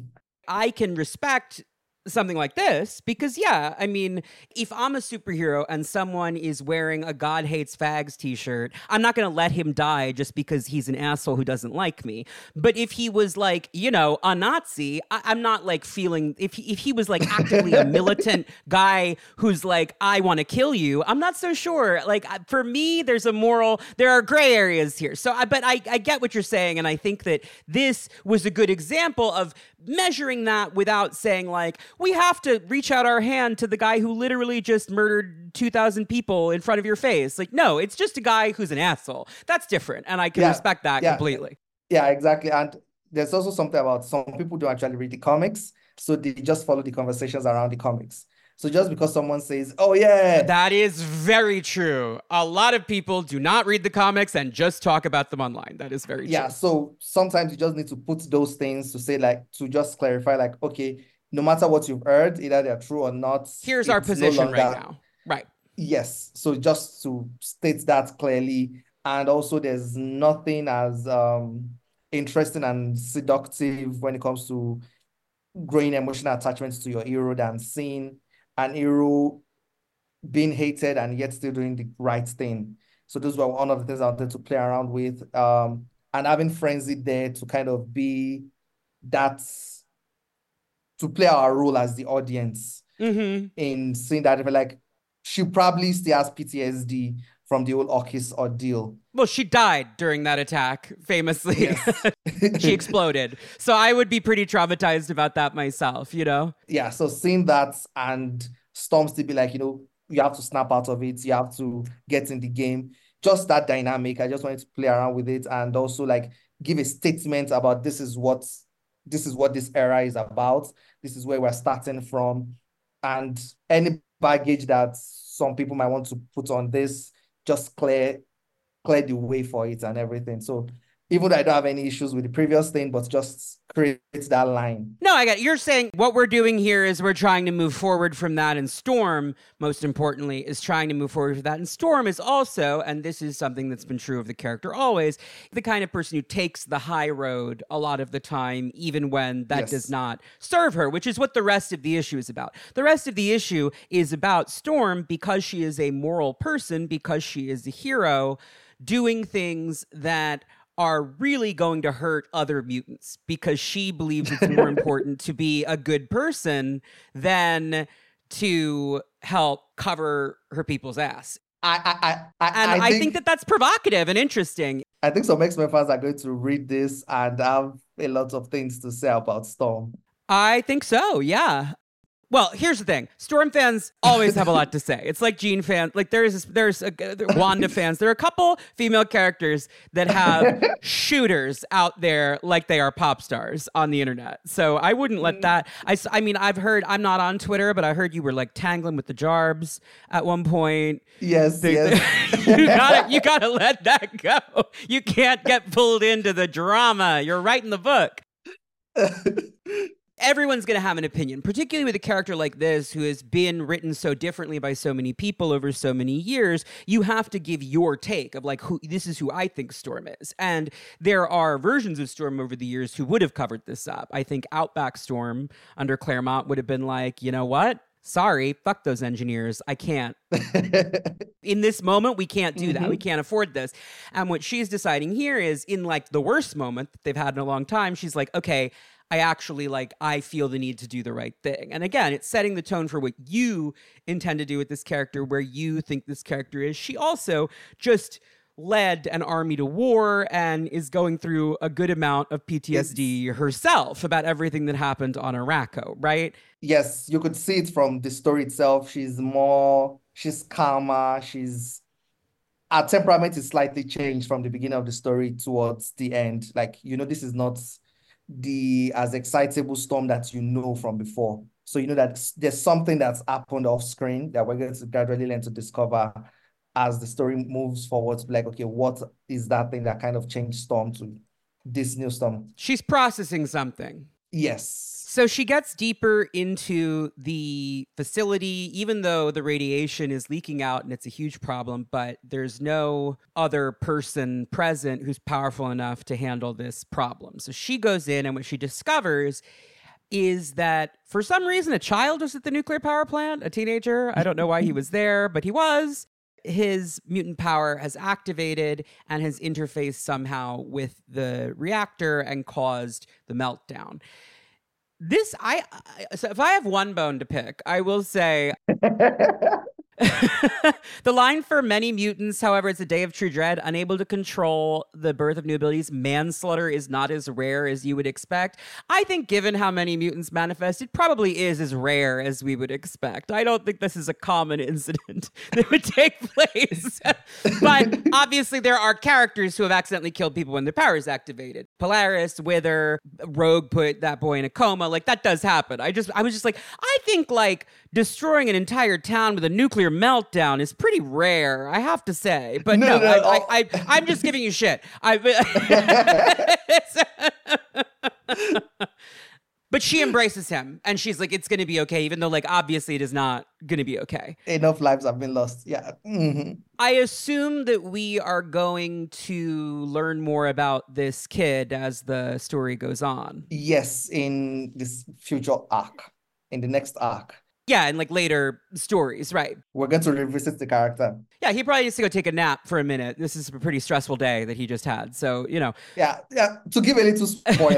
I can respect something like this because, I mean, if I'm a superhero and someone is wearing a God Hates Fags t-shirt, I'm not going to let him die just because he's an asshole who doesn't like me. But if he was like, a Nazi, I'm not like feeling, if he was like actively a militant guy who's like, I want to kill you, I'm not so sure. Like, for me, there are gray areas here. So, but I get what you're saying. And I think that this was a good example of measuring that without saying like, we have to reach out our hand to the guy who literally just murdered 2,000 people in front of your face. Like, no, it's just a guy who's an asshole. That's different. And I can respect that completely. Yeah, exactly. And there's also something about some people don't actually read the comics. So they just follow the conversations around the comics. So just because someone says, oh, yeah. That is very true. A lot of people do not read the comics and just talk about them online. That is very true. Yeah, so sometimes you just need to put those things to say, like, to just clarify, like, okay, no matter what you've heard, either they're true or not. Here's our position right now. Right. Yes. So just to state that clearly. And also there's nothing as interesting and seductive when it comes to growing emotional attachments to your hero than seeing an hero being hated and yet still doing the right thing. So those were one of the things I wanted to play around with. And having Frenzy there to kind of be that, to play our role as the audience in seeing that, like, she probably still has PTSD from the old Orchis ordeal. Well, she died during that attack, famously. Yes. She exploded. So I would be pretty traumatized about that myself, you know? Yeah, so seeing that and Storm still be like, you have to snap out of it, you have to get in the game. Just that dynamic. I just wanted to play around with it and also like give a statement about this is what this era is about. This is where we're starting from. And any baggage that some people might want to put on this, just clear the way for it and everything. So even though I don't have any issues with the previous thing, but just create that line. No, I get it. You're saying what we're doing here is we're trying to move forward from that, and Storm, most importantly, is trying to move forward from that. And Storm is also, and this is something that's been true of the character always, the kind of person who takes the high road a lot of the time, even when that does not serve her, which is what the rest of the issue is about. The rest of the issue is about Storm because she is a moral person, because she is a hero, doing things that are really going to hurt other mutants because she believes it's more important to be a good person than to help cover her people's ass. I think that that's provocative and interesting. I think some X-Men fans are going to read this and have a lot of things to say about Storm. I think so, yeah. Well, here's the thing. Storm fans always have a lot to say. It's like Jean fans. Like there's Wanda fans. There are a couple female characters that have shooters out there like they are pop stars on the internet. So I wouldn't let that. I mean, I've heard, I'm not on Twitter, but I heard you were like tangling with the Jarbs at one point. Yes. You gotta let that go. You can't get pulled into the drama. You're writing the book. Everyone's going to have an opinion, particularly with a character like this who has been written so differently by so many people over so many years. You have to give your take of like, this is who I think Storm is. And there are versions of Storm over the years who would have covered this up. I think Outback Storm under Claremont would have been like, you know what? Sorry, fuck those engineers. I can't. In this moment, we can't do that. We can't afford this. And what she's deciding here is in like the worst moment that they've had in a long time, she's like, okay, I feel the need to do the right thing. And again, it's setting the tone for what you intend to do with this character, where you think this character is. She also just led an army to war and is going through a good amount of PTSD herself about everything that happened on Arakko, right? Yes, you could see it from the story itself. She's calmer, her temperament is slightly changed from the beginning of the story towards the end. Like, this is not as excitable Storm that from before. So that there's something that's happened off screen that we're going to gradually learn to discover as the story moves forward. Like, okay, what is that thing that kind of changed Storm to this new Storm? She's processing something. Yes. So she gets deeper into the facility, even though the radiation is leaking out and it's a huge problem, but there's no other person present who's powerful enough to handle this problem. So she goes in, and what she discovers is that for some reason a child was at the nuclear power plant, a teenager. I don't know why he was there, but he was. His mutant power has activated and has interfaced somehow with the reactor and caused the meltdown. So if I have one bone to pick, I will say the line for many mutants, however, it's a day of true dread, unable to control the birth of new abilities, manslaughter is not as rare as you would expect. I think given how many mutants manifest, it probably is as rare as we would expect. I don't think this is a common incident that would take place. But obviously there are characters who have accidentally killed people when their power is activated. Polaris, Wither, Rogue put that boy in a coma. Like, that does happen. I was just like, I think like destroying an entire town with a nuclear meltdown is pretty rare, I have to say. But I'm just giving you shit. But she embraces him, and she's like, it's going to be okay, even though, like, obviously it is not going to be okay. Enough lives have been lost, yeah. I assume that we are going to learn more about this kid as the story goes on. Yes, in this future arc, in the next arc. Yeah, and like later stories, right? We're going to revisit the character. Yeah, he probably needs to go take a nap for a minute. This is a pretty stressful day that he just had. So, Yeah. To give a little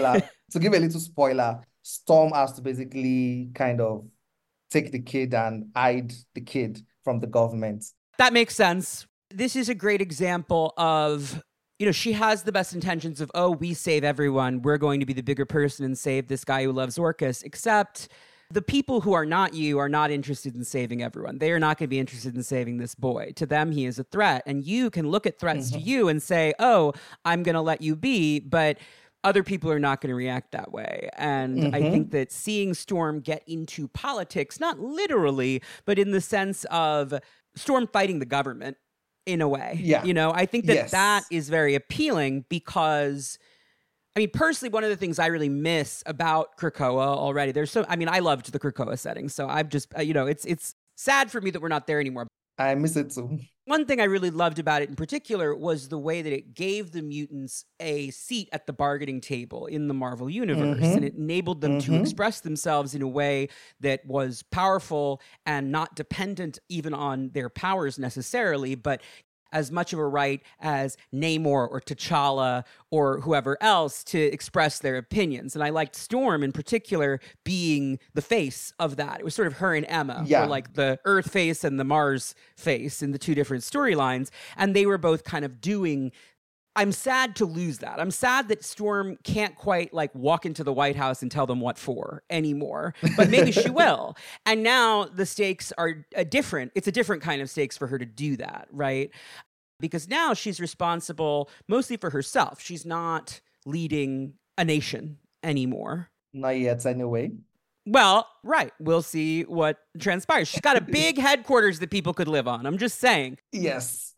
spoiler, Storm has to basically kind of take the kid and hide the kid from the government. That makes sense. This is a great example of, she has the best intentions of, oh, we save everyone. We're going to be the bigger person and save this guy who loves Orcus, except the people who are not you are not interested in saving everyone. They are not going to be interested in saving this boy. To them, he is a threat. And you can look at threats to you and say, oh, I'm going to let you be, but other people are not going to react that way. And I think that seeing Storm get into politics, not literally, but in the sense of Storm fighting the government in a way. Yeah. I think that that is very appealing because, personally, one of the things I really miss about Krakoa already, I loved the Krakoa setting. So I've just, it's sad for me that we're not there anymore. I miss it too. One thing I really loved about it in particular was the way that it gave the mutants a seat at the bargaining table in the Marvel Universe. And it enabled them to express themselves in a way that was powerful and not dependent even on their powers necessarily, but as much of a right as Namor or T'Challa or whoever else to express their opinions. And I liked Storm in particular being the face of that. It was sort of her and Emma, were like the Earth face and the Mars face in the two different storylines. And they were both kind of doing... I'm sad to lose that. I'm sad that Storm can't quite like walk into the White House and tell them what for anymore, but maybe she will. And now the stakes are different. It's a different kind of stakes for her to do that, right? Because now she's responsible mostly for herself. She's not leading a nation anymore. Not yet, anyway. Well, right. We'll see what transpires. She's got a big headquarters that people could live on. I'm just saying. Yes.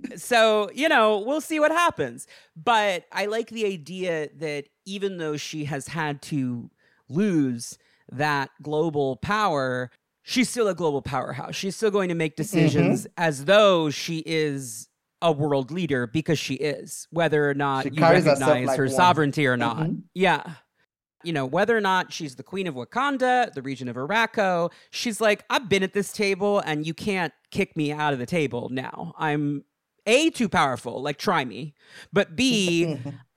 So, we'll see what happens. But I like the idea that even though she has had to lose that global power, she's still a global powerhouse. She's still going to make decisions as though she is a world leader, because she is, whether or not you recognize her sovereignty or not. Yeah. Whether or not she's the queen of Wakanda, the region of Araco, she's like, I've been at this table and you can't kick me out of the table now. I'm A, too powerful, like try me, but B,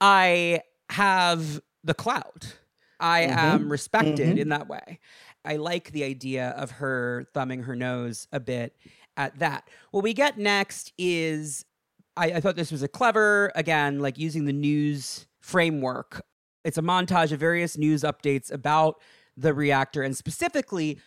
I have the clout. I am respected in that way. I like the idea of her thumbing her nose a bit at that. What we get next is, I thought this was a clever, again, like using the news framework. It's a montage of various news updates about the reactor and specifically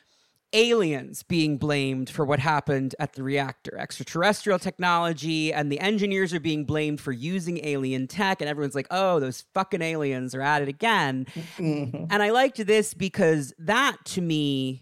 aliens being blamed for what happened at the reactor. Extraterrestrial technology, and the engineers are being blamed for using alien tech, and everyone's like, oh, those fucking aliens are at it again. And I liked this because that, to me,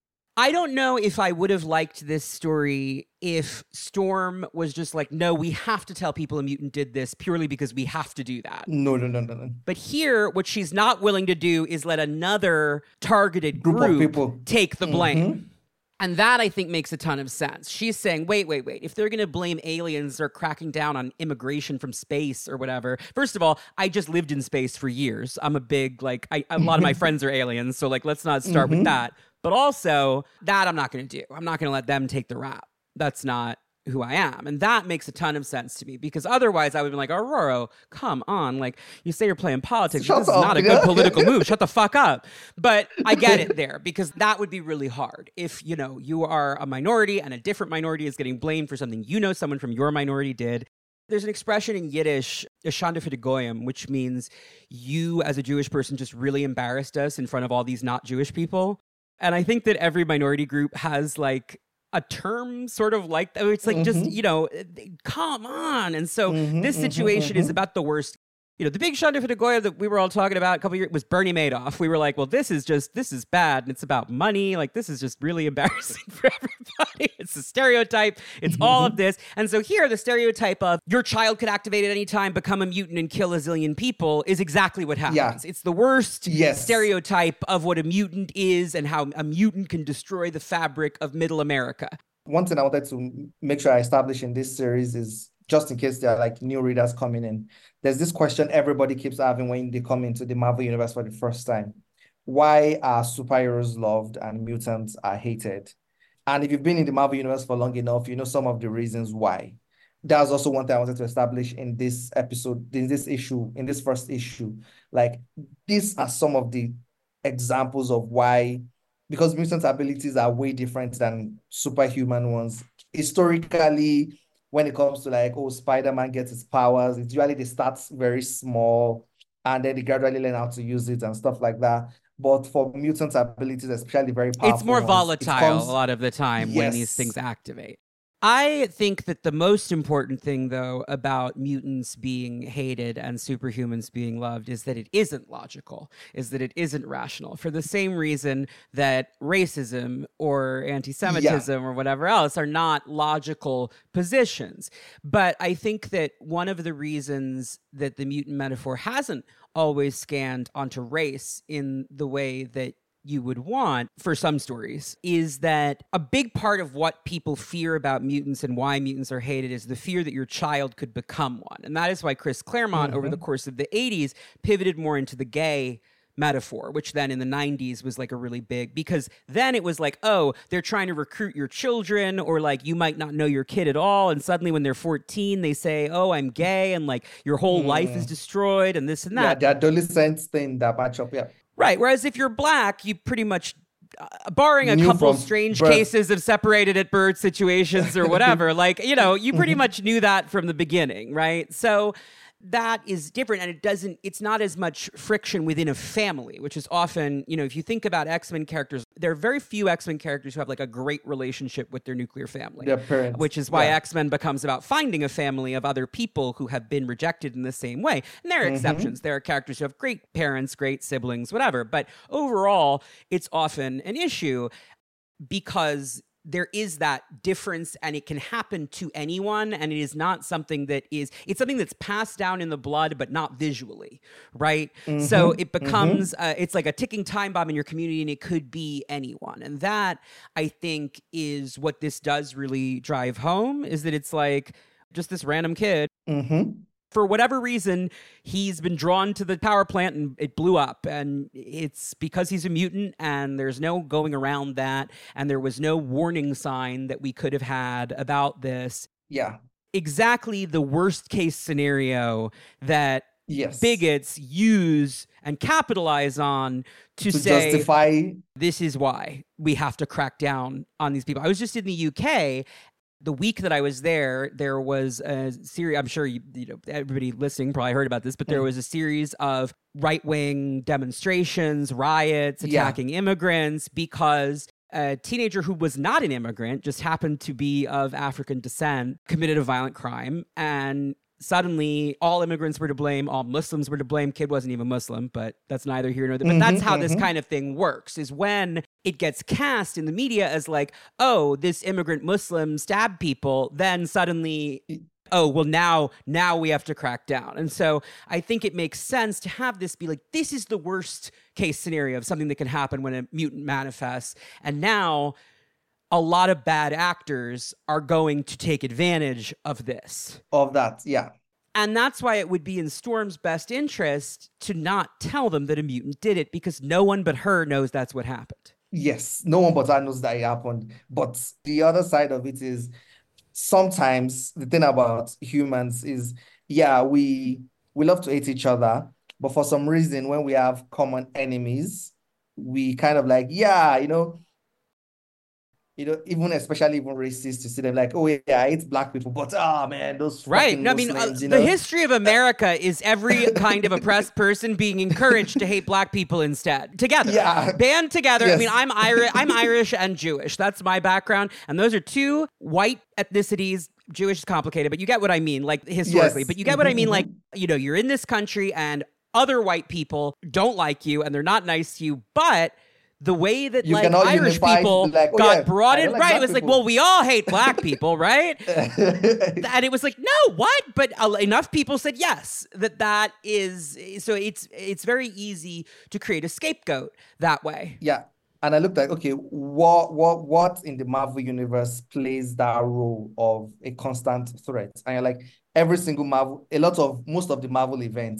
I don't know if I would have liked this story if Storm was just like, no, we have to tell people a mutant did this purely because we have to do that. No. But here, what she's not willing to do is let another targeted group of people take the blame. And that, I think, makes a ton of sense. She's saying, wait. If they're going to blame aliens or cracking down on immigration from space or whatever, first of all, I just lived in space for years. I'm a big, a lot of my friends are aliens, so, let's not start with that. But also, that I'm not going to do. I'm not going to let them take the rap. That's not who I am. And that makes a ton of sense to me, because otherwise I would have been like, Aurora, come on. You say you're playing politics. This is not a good political move. Shut the fuck up. But I get it there, because that would be really hard. If, you are a minority and a different minority is getting blamed for something someone from your minority did. There's an expression in Yiddish, "Shanda für die Goyim," which means you as a Jewish person just really embarrassed us in front of all these not Jewish people. And I think that every minority group has a term sort of like that. It's just, come on. And so this situation is about the worst. The big Shanda für die Goyim that we were all talking about a couple of years was Bernie Madoff. We were like, well, this is bad. And it's about money. This is just really embarrassing for everybody. It's a stereotype. It's all of this. And so here, the stereotype of your child could activate at any time, become a mutant, and kill a zillion people is exactly what happens. Yeah. It's the worst stereotype of what a mutant is and how a mutant can destroy the fabric of middle America. One thing I wanted to make sure I establish in this series is, just in case there are new readers coming in, there's this question everybody keeps having when they come into the Marvel Universe for the first time. why are superheroes loved and mutants are hated? And if you've been in the Marvel universe for long enough, you know some of the reasons why. That's also one thing I wanted to establish in this episode, in this issue, in this first issue. Like, these are some of the examples of why, because mutant abilities are way different than superhuman ones. Historically, when it comes to like, oh, Spider-Man gets his powers, it's usually they start very small and then they gradually learn how to use it and stuff like that. But for mutant abilities, especially very It's powerful more ones, it volatile a comes, lot of the time when these things yes, activate. I think that the most important thing, though, about mutants being hated and superhumans being loved is that it isn't logical, is that it isn't rational, for the same reason that racism or anti yeah, Semitism or whatever else are not logical positions. But I think that one of the reasons that the mutant metaphor hasn't always scanned onto race in the way that you would want for some stories is that a big part of what people fear about mutants and why mutants are hated is the fear that your child could become one. And that is why Chris Claremont, over the hmm, course of the 80s, pivoted more into the gay metaphor, which then in the 90s was like a really big, because then it was like, oh, they're trying to recruit your children, or like you might not know your kid at all, and suddenly when they're 14 they say, oh, I'm gay, and like your whole life is mm, destroyed and this and yeah, that. the adolescent thing that match up, yeah, Right. Whereas if you're black, you pretty much, barring a knew couple from strange birth. cases of separated at birth situations or whatever, like, you pretty much knew that from the beginning, right? So that is different, and it's not as much friction within a family, which is often, if you think about X-Men characters, there are very few X-Men characters who have like a great relationship with their nuclear family, Their parents, which is why yeah, X-Men becomes about finding a family of other people who have been rejected in the same way. And there are hmm, exceptions. There are characters who have great parents, great siblings, whatever. But overall, it's often an issue because there is that difference, and it can happen to anyone, and it is not something it's something that's passed down in the blood but not visually, right? hmm, So it hmm, becomes it's like a ticking time bomb in your community, and it could be anyone. And that, I think, is what this does really drive home, is that it's like just this random kid, hmm, for whatever reason, he's been drawn to the power plant and it blew up. And it's because he's a mutant, and there's no going around that. And there was no warning sign that we could have had about this. yeah, Exactly the worst case scenario that yes, bigots use and capitalize on to to say, justify, this is why we have to crack down on these people. I was just in the UK. The week that I was there, there was a series. I'm sure everybody listening probably heard about this, but there hmm, was a series of right-wing demonstrations, riots, yeah, attacking immigrants because a teenager who was not an immigrant, just happened to be of African descent, committed a violent crime, and suddenly all immigrants were to blame, all Muslims were to blame. Kid wasn't even Muslim, but that's neither here nor there. But hmm, that's how this hmm, kind of thing works, is when it gets cast in the media as like, oh, this immigrant Muslim stabbed people, then suddenly, oh, well, now we have to crack down. And so I think it makes sense to have this be like, this is the worst case scenario of something that can happen when a mutant manifests. And now a lot of bad actors are going to take advantage of this. of that, yeah. And that's why it would be in Storm's best interest to not tell them that a mutant did it, because no one but her knows that's what happened. Yes, no one but I knows that it happened. But the other side of it is sometimes the thing about humans is, yeah, we love to hate each other, but for some reason, when we have common enemies, we kind of like, yeah, even especially even racist to see them like, oh yeah, I hate black people, but man, those Right. fucking No, I mean, Muslims, the history of America is every kind of oppressed person being encouraged to hate black people instead. Together. yeah, Band together. I mean, yes, I'm Irish and Jewish. That's my background. And those are two white ethnicities. Jewish is complicated, but you get what I mean, like historically. yes, But you get what I mean, like, you're in this country and other white people don't like you and they're not nice to you, but the way that you like cannot Irish unify, people like, oh got yeah, brought I in, don't like right? It black was like, well, people. we all hate black people, right? And it was like, no, what? But enough people said yes. That is, so it's very easy to create a scapegoat that way. Yeah. And I looked like, okay, what in the Marvel universe plays that role of a constant threat? And you're like, every single Marvel, most of the Marvel events,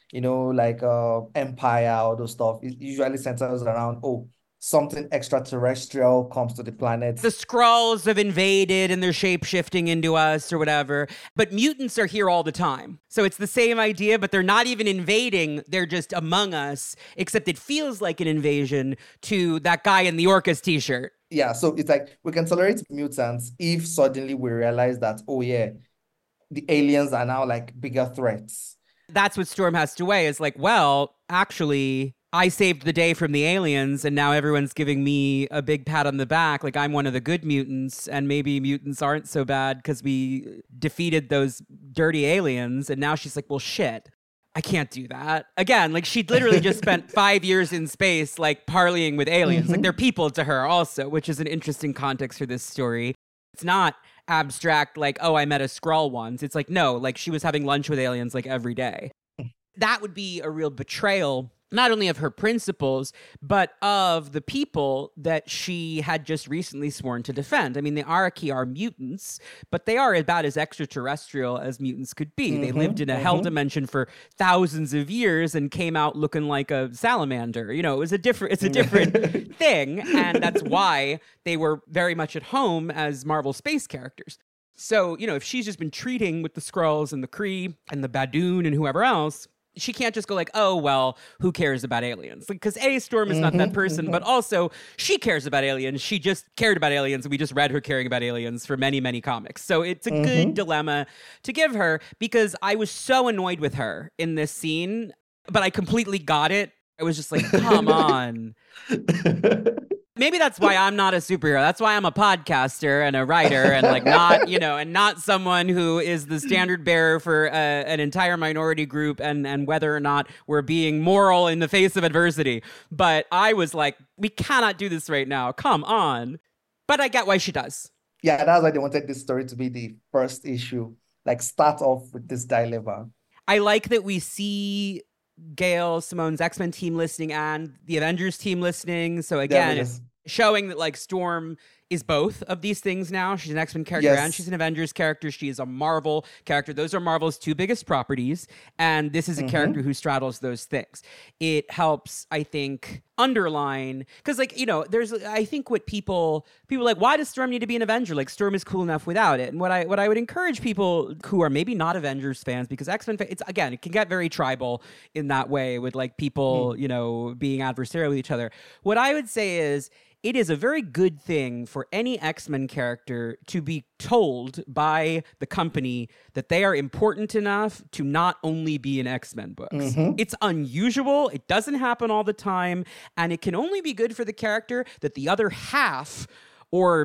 like Empire, all those stuff. It usually centers around, oh, something extraterrestrial comes to the planet. The Skrulls have invaded and they're shape-shifting into us or whatever. But mutants are here all the time. So it's the same idea, but they're not even invading. They're just among us, except it feels like an invasion to that guy in the Orcus t-shirt. Yeah, so it's like we can tolerate mutants if suddenly we realize that, oh yeah, the aliens are now like bigger threats. That's what Storm has to weigh. Is like, well, actually, I saved the day from the aliens, and now everyone's giving me a big pat on the back, like I'm one of the good mutants, and maybe mutants aren't so bad because we defeated those dirty aliens. And now she's like, well, shit, I can't do that. Again, like she literally just spent 5 years in space, like parleying with aliens. Like they're people to her also, which is an interesting context for this story. It's not abstract, like, oh, I met a Skrull once. It's like, no, like she was having lunch with aliens like every day. That would be a real betrayal, not only of her principles, but of the people that she had just recently sworn to defend. I mean, the Araki are mutants, but they are about as extraterrestrial as mutants could be. They lived in a hell dimension for thousands of years and came out looking like a salamander. It was a different thing, and that's why they were very much at home as Marvel space characters. So, if she's just been treating with the Skrulls and the Kree and the Badoon and whoever else, she can't just go like, oh, well, who cares about aliens? Because A, Storm is not that person, but also she cares about aliens. She just cared about aliens, and we just read her caring about aliens for many, many comics. So it's a good dilemma to give her, because I was so annoyed with her in this scene, but I completely got it. I was just like, come on. Maybe that's why I'm not a superhero. That's why I'm a podcaster and a writer and like not, and not someone who is the standard bearer for an entire minority group and whether or not we're being moral in the face of adversity. But I was like, we cannot do this right now. Come on. But I get why she does. Yeah, that's why they wanted this story to be the first issue. Like start off with this dilemma. I like that we see Gail Simone's X-Men team listening and the Avengers team listening. So again, showing that like Storm is both of these things now. She's an X-Men character and she's an Avengers character. She is a Marvel character. Those are Marvel's two biggest properties. And this is a character who straddles those things. It helps, I think, underline, because like, there's, I think what people like, why does Storm need to be an Avenger? Like Storm is cool enough without it. And what I would encourage people who are maybe not Avengers fans, because X-Men, it can get very tribal in that way with like people, being adversarial with each other. What I would say is, it is a very good thing for any X-Men character to be told by the company that they are important enough to not only be in X-Men books. It's unusual. It doesn't happen all the time. And it can only be good for the character that the other half or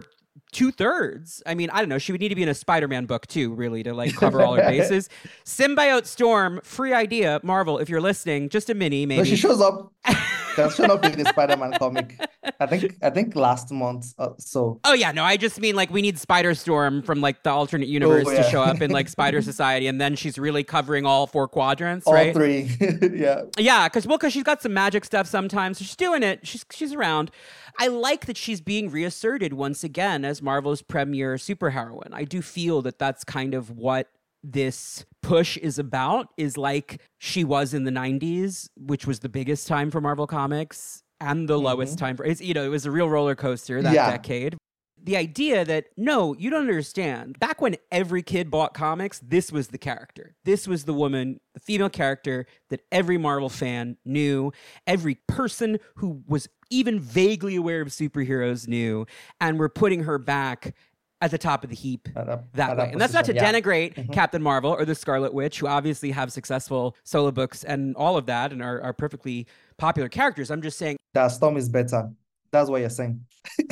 2/3. I mean, I don't know. She would need to be in a Spider-Man book too, really, to like cover all her bases. Symbiote Storm, free idea. Marvel, if you're listening, just a mini, maybe. No, she shows up. That's shown up in the Spider-Man comic. I think last month. So. Oh yeah, no, I just mean like we need Spider Storm from like the alternate universe to show up in like Spider Society, and then she's really covering all 4 quadrants, right? All 3, yeah. Yeah, because she's got some magic stuff sometimes, so she's doing it. She's around. I like that she's being reasserted once again as Marvel's premier superheroine. I do feel that that's kind of what this push is about, is like she was in the 90s, which was the biggest time for Marvel Comics and the lowest time for it was a real roller coaster that decade. The idea that, no, you don't understand. Back when every kid bought comics, this was the character. This was the woman, the female character that every Marvel fan knew. Every person who was even vaguely aware of superheroes knew. And we're putting her back at the top of the heap that way. And that's not to denigrate Captain Marvel or the Scarlet Witch, who obviously have successful solo books and all of that and are perfectly popular characters. I'm just saying that Storm is better. That's what you're saying.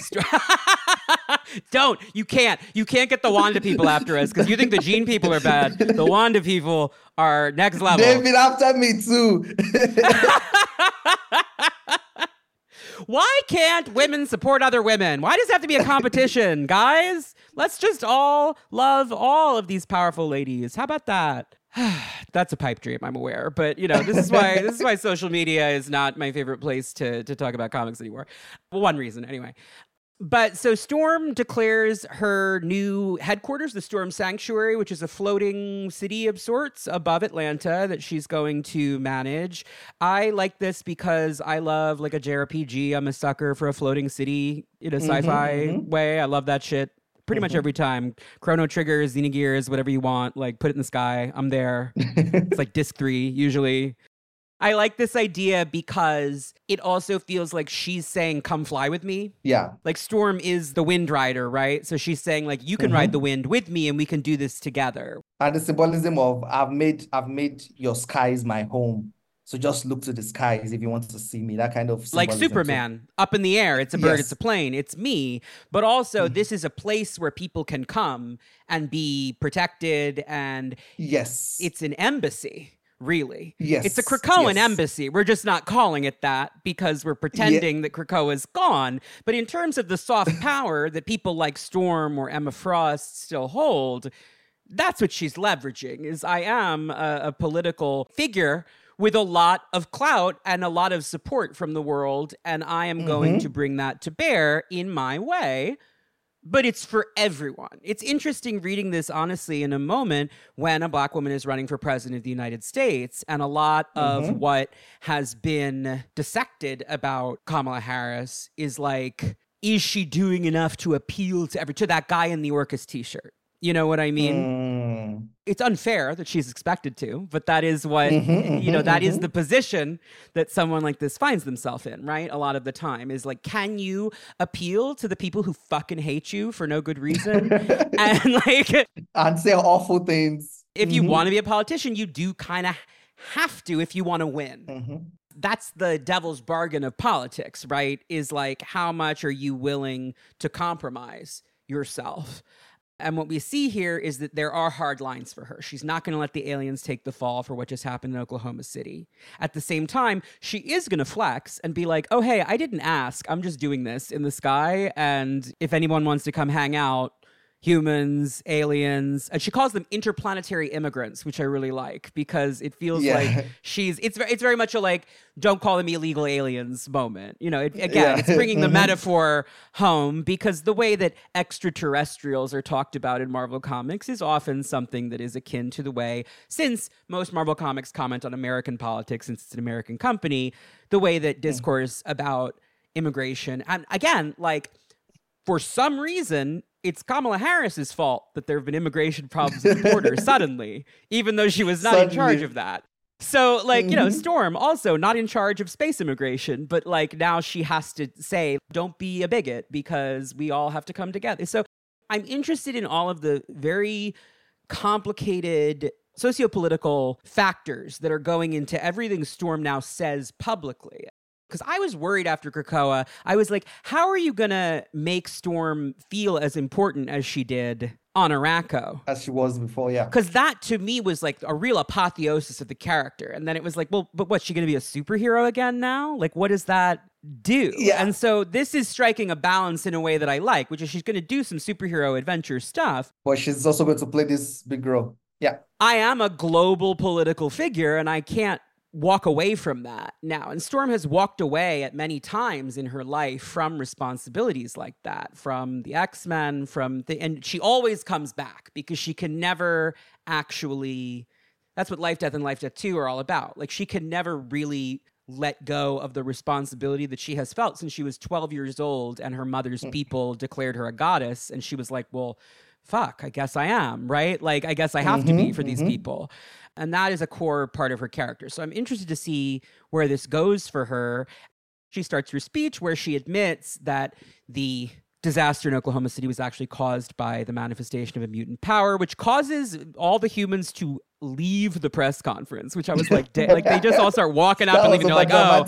Don't. You can't get the Wanda people after us because you think the Jean people are bad. The Wanda people are next level. They've been after me too. Why can't women support other women? Why does it have to be a competition, guys? Let's just all love all of these powerful ladies. How about that? That's a pipe dream, I'm aware. But, this is why social media is not my favorite place to talk about comics anymore. Well, one reason, anyway. But so Storm declares her new headquarters, the Storm Sanctuary, which is a floating city of sorts above Atlanta that she's going to manage. I like this because I love like a JRPG. I'm a sucker for a floating city in a sci-fi way. I love that shit. Pretty much every time. Chrono Triggers, Xenogears, whatever you want. Like, put it in the sky. I'm there. It's like disc 3, usually. I like this idea because it also feels like she's saying, come fly with me. Yeah. Like Storm is the wind rider, right? So she's saying like, you can ride the wind with me and we can do this together. And the symbolism of I've made your skies my home. So just look to the skies if you want to see me. That kind of symbolism. Like Superman, up in the air. It's a bird, it's a plane, it's me. But also this is a place where people can come and be protected, and it's an embassy. Really. Yes. It's a Krakoan embassy. We're just not calling it that because we're pretending that Krakoa is gone. But in terms of the soft power that people like Storm or Emma Frost still hold, that's what she's leveraging, is I am a political figure with a lot of clout and a lot of support from the world, and I am going to bring that to bear in my way. But it's for everyone. It's interesting reading this, honestly, in a moment when a Black woman is running for president of the United States. And a lot of what has been dissected about Kamala Harris is like, is she doing enough to appeal to that guy in the Orcus t-shirt? You know what I mean? It's unfair that she's expected to, but that is what, that is the position that someone like this finds themselves in, right? A lot of the time is like, can you appeal to the people who fucking hate you for no good reason? And say awful things. If you want to be a politician, you do kind of have to if you want to win. That's the devil's bargain of politics, right? Is like, how much are you willing to compromise yourself? And what we see here is that there are hard lines for her. She's not going to let the aliens take the fall for what just happened in Oklahoma City. At the same time, she is going to flex and be like, oh, hey, I didn't ask. I'm just doing this in the sky. And if anyone wants to come hang out, humans, aliens, and she calls them interplanetary immigrants, which I really like because it feels like it's very much a like, don't call them illegal aliens moment. It's bringing the metaphor home because the way that extraterrestrials are talked about in Marvel Comics is often something that is akin to the way, since most Marvel Comics comment on American politics, since it's an American company, the way that discourse about immigration. And again, like, for some reason, it's Kamala Harris's fault that there have been immigration problems at the border suddenly, even though she was not in charge of that. So, like, Storm also not in charge of space immigration, but like now she has to say, don't be a bigot because we all have to come together. So I'm interested in all of the very complicated sociopolitical factors that are going into everything Storm now says publicly. Because I was worried after Krakoa. I was like, how are you going to make Storm feel as important as she did on Arakko? As she was before, yeah. Because that, to me, was like a real apotheosis of the character. And then it was like, well, but what's she going to be a superhero again now? Like, what does that do? Yeah. And so this is striking a balance in a way that I like, which is she's going to do some superhero adventure stuff. But she's also going to play this big role. Yeah. I am a global political figure, and I can't walk away from that now. And Storm has walked away at many times in her life from responsibilities like that, from the X-Men, and she always comes back because she can never actually, that's what Life, Death, and Life, Death 2 are all about. Like, she can never really let go of the responsibility that she has felt since she was 12 years old and her mother's people declared her a goddess. And she was like, well, fuck, I guess I am, right? Like, I guess I have to be for these people. And that is a core part of her character. So I'm interested to see where this goes for her. She starts her speech where she admits that the disaster in Oklahoma City was actually caused by the manifestation of a mutant power, which causes all the humans to leave the press conference, which I was like, like they just all start walking up and leaving. They're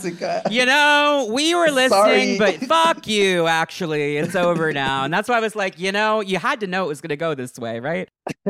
like, we were listening, but fuck you, actually. It's over now. And that's why I was like, you had to know it was going to go this way, right?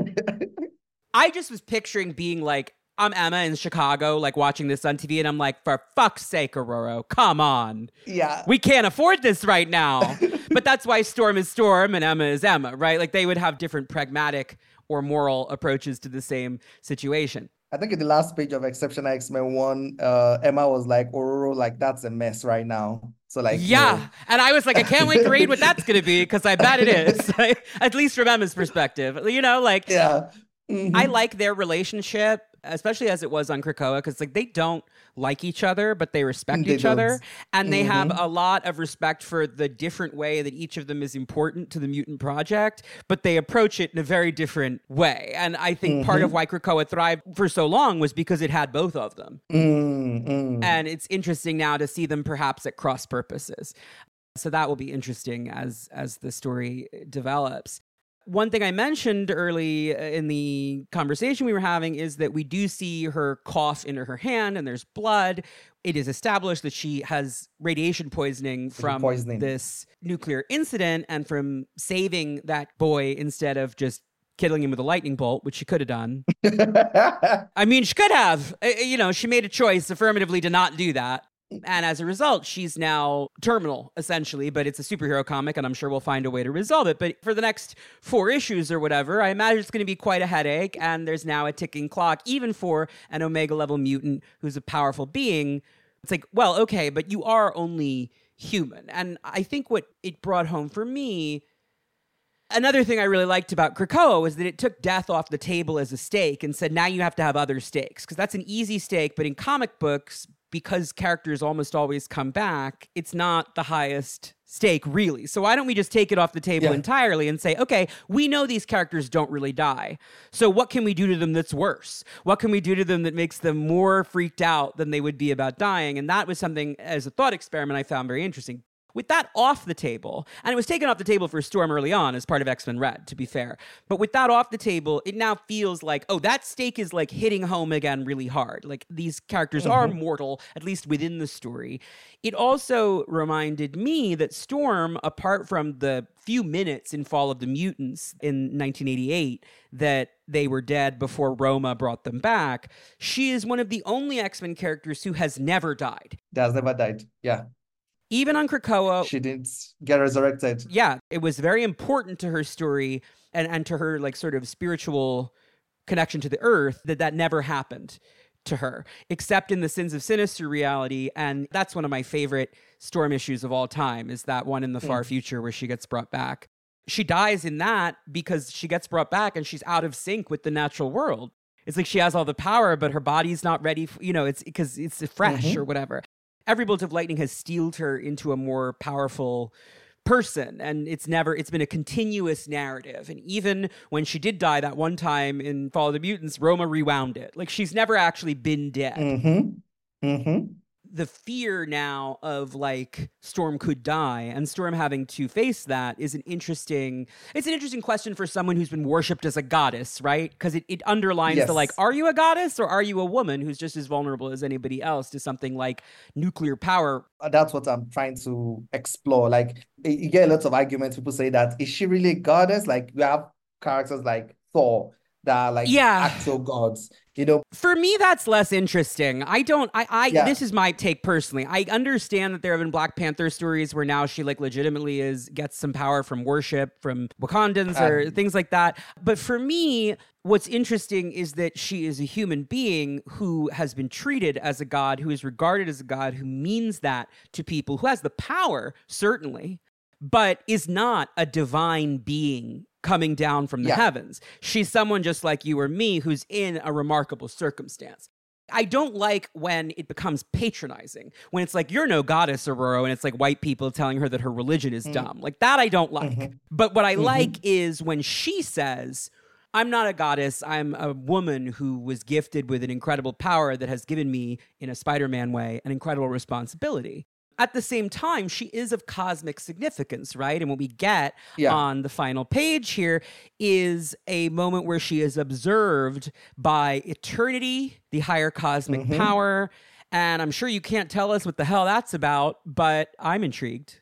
I just was picturing being like, I'm Emma in Chicago, like watching this on TV, and I'm like, for fuck's sake, Ororo, come on. Yeah. We can't afford this right now. But that's why Storm is Storm and Emma is Emma, right? Like they would have different pragmatic or moral approaches to the same situation. I think in the last page of Exceptional X-Men 1, Emma was like, Ororo, like that's a mess right now. So like, Yeah. And I was like, I can't wait to read what that's going to be because I bet it is. At least from Emma's perspective. You know, like, yeah. I like their relationship, especially as it was on Krakoa, because like they don't like each other, but they respect They each other. don't. And they have a lot of respect for the different way that each of them is important to the Mutant Project, but they approach it in a very different way. And I think part of why Krakoa thrived for so long was because it had both of them. And it's interesting now to see them perhaps at cross purposes. So that will be interesting as the story develops. One thing I mentioned early in the conversation we were having is that we do see her cough into her hand and there's blood. It is established that she has radiation poisoning from this nuclear incident and from saving that boy instead of just killing him with a lightning bolt, which she could have done. I mean, she could have. You know, she made a choice affirmatively to not do that. And as a result, she's now terminal, essentially, but it's a superhero comic, and I'm sure we'll find a way to resolve it. But for the next 4 issues or whatever, I imagine it's going to be quite a headache, and there's now a ticking clock, even for an Omega-level mutant who's a powerful being. It's like, well, okay, but you are only human. And I think what it brought home for me, another thing I really liked about Krakoa was that it took death off the table as a stake and said, now you have to have other stakes, because that's an easy stake, but in comic books, because characters almost always come back, it's not the highest stake, really. So why don't we just take it off the table entirely and say, okay, we know these characters don't really die. So what can we do to them that's worse? What can we do to them that makes them more freaked out than they would be about dying? And that was something, as a thought experiment, I found very interesting. With that off the table, and it was taken off the table for Storm early on as part of X-Men Red, to be fair. But with that off the table, it now feels like, oh, that stake is like hitting home again really hard. Like these characters are mortal, at least within the story. It also reminded me that Storm, apart from the few minutes in Fall of the Mutants in 1988 that they were dead before Roma brought them back, she is one of the only X-Men characters who has never died. That has never died. Yeah. Even on Krakoa, she didn't get resurrected. Yeah, it was very important to her story and to her like sort of spiritual connection to the earth that never happened to her, except in the Sins of Sinister reality. And that's one of my favorite Storm issues of all time, is that one in the far future where she gets brought back. She dies in that because she gets brought back and she's out of sync with the natural world. It's like she has all the power, but her body's not ready. It's because it's fresh or whatever. Every bolt of lightning has steeled her into a more powerful person, and it's been a continuous narrative. And even when she did die that one time in Fall of the Mutants, Roma rewound it. Like she's never actually been dead. The fear now of like Storm could die and Storm having to face that is an interesting question for someone who's been worshipped as a goddess, right? Because it underlines the like, are you a goddess or are you a woman who's just as vulnerable as anybody else to something like nuclear power? That's what I'm trying to explore. Like you get lots of arguments. People say that, is she really a goddess? Like you have characters like Thor that are like actual gods. For me, that's less interesting. This is my take personally. I understand that there have been Black Panther stories where now she like legitimately gets some power from worship from Wakandans or things like that. But for me, what's interesting is that she is a human being who has been treated as a god, who is regarded as a god, who means that to people, who has the power, certainly, but is not a divine being coming down from the heavens. She's someone just like you or me who's in a remarkable circumstance. I don't like when it becomes patronizing, when it's like, you're no goddess, Aurora, and it's like white people telling her that her religion is dumb. Like that I don't like. But what I like is when she says, I'm not a goddess, I'm a woman who was gifted with an incredible power that has given me, in a Spider-Man way, an incredible responsibility. At the same time, she is of cosmic significance, right? And what we get on the final page here is a moment where she is observed by eternity, the higher cosmic power. And I'm sure you can't tell us what the hell that's about, but I'm intrigued.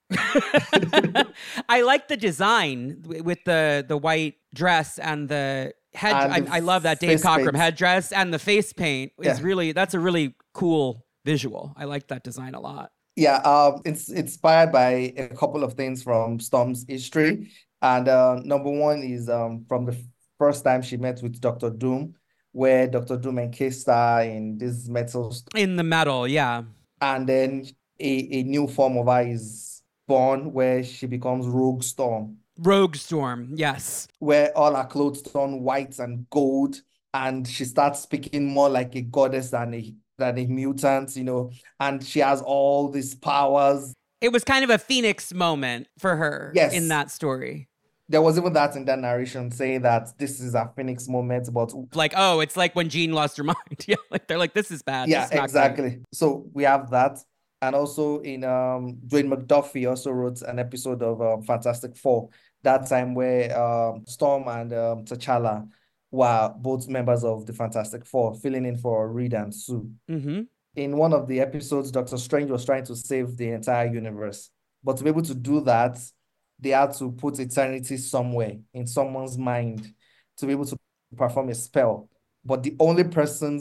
I like the design with the white dress and the head. I love that Dave Cockrum headdress, and the face paint is that's a really cool visual. I like that design a lot. Yeah, it's inspired by a couple of things from Storm's history. And number one is from the first time she met with Dr. Doom, where Dr. Doom encased her in this metal, In the metal, yeah. and then a new form of her is born where she becomes Rogue Storm, Rogue Storm, yes. where all her clothes turn white and gold, and she starts speaking more like a goddess than a mutant, and she has all these powers. It was kind of a Phoenix moment for her Yes. in that story. There was even that in that narration saying that this is a Phoenix moment, but Like, oh, it's like when Jean lost her mind. Yeah, like they're like, this is bad. yeah, This is not exactly. great. So we have that. And also in Dwayne McDuffie also wrote an episode of Fantastic Four, that time where Storm and T'Challa were both members of the Fantastic Four, filling in for Reed and Sue. Mm-hmm. In one of the episodes, Doctor Strange was trying to save the entire universe. But to be able to do that, they had to put eternity somewhere in someone's mind to be able to perform a spell. But the only person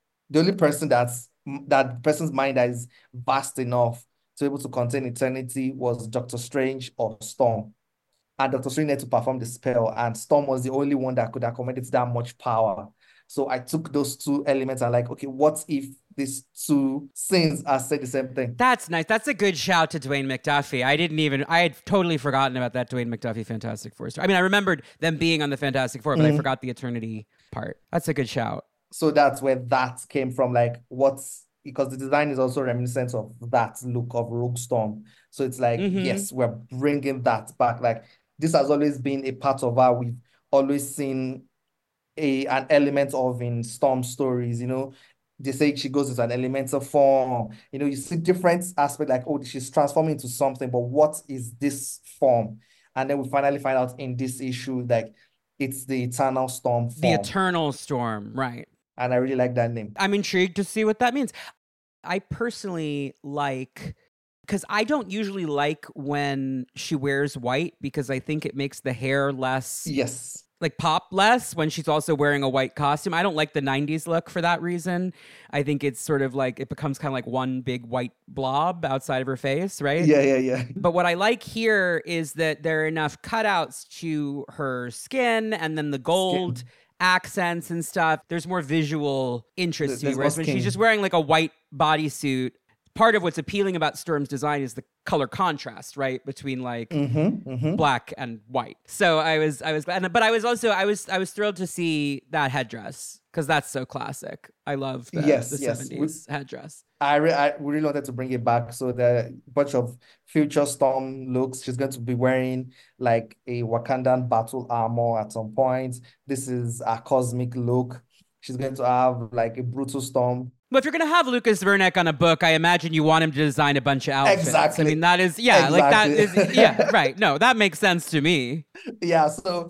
that person's mind that is vast enough to be able to contain eternity was Doctor Strange or Storm. And Doctor Strange had to perform the spell, and Storm was the only one that could accommodate that much power. So I took those two elements and like, okay, what if these two scenes are said the same thing? That's nice. That's a good shout to Dwayne McDuffie. I had totally forgotten about that Dwayne McDuffie Fantastic Four story. I mean, I remembered them being on the Fantastic Four, but I forgot the Eternity part. That's a good shout. So that's where that came from, like because the design is also reminiscent of that look of Rogue Storm. So it's like, yes, we're bringing that back. Like this has always been a part of how we've always seen an element of in Storm stories, They say she goes into an elemental form. You see different aspects like, oh, she's transforming into something, but what is this form? And then we finally find out in this issue, like, it's the Eternal Storm form. The Eternal Storm, right. And I really like that name. I'm intrigued to see what that means. I personally because I don't usually like when she wears white because I think it makes the hair less... Yes. Like pop less when she's also wearing a white costume. I don't like the 90s look for that reason. I think it's sort of like, it becomes kind of like one big white blob outside of her face, right? Yeah. But what I like here is that there are enough cutouts to her skin and then the gold accents and stuff. There's more visual interest to it. Whereas when she's just wearing like a white bodysuit, part of what's appealing about Storm's design is the color contrast, right, between like black and white. So I was glad, but I was thrilled to see that headdress because that's so classic. I love the 70s headdress. I really wanted to bring it back. So the bunch of future Storm looks. She's going to be wearing like a Wakandan battle armor at some point. This is a cosmic look. She's going to have like a brutal Storm. But if you're going to have Lucas Vernick on a book, I imagine you want him to design a bunch of outfits. Exactly. I mean, that is, like that is, right. No, that makes sense to me. Yeah, so,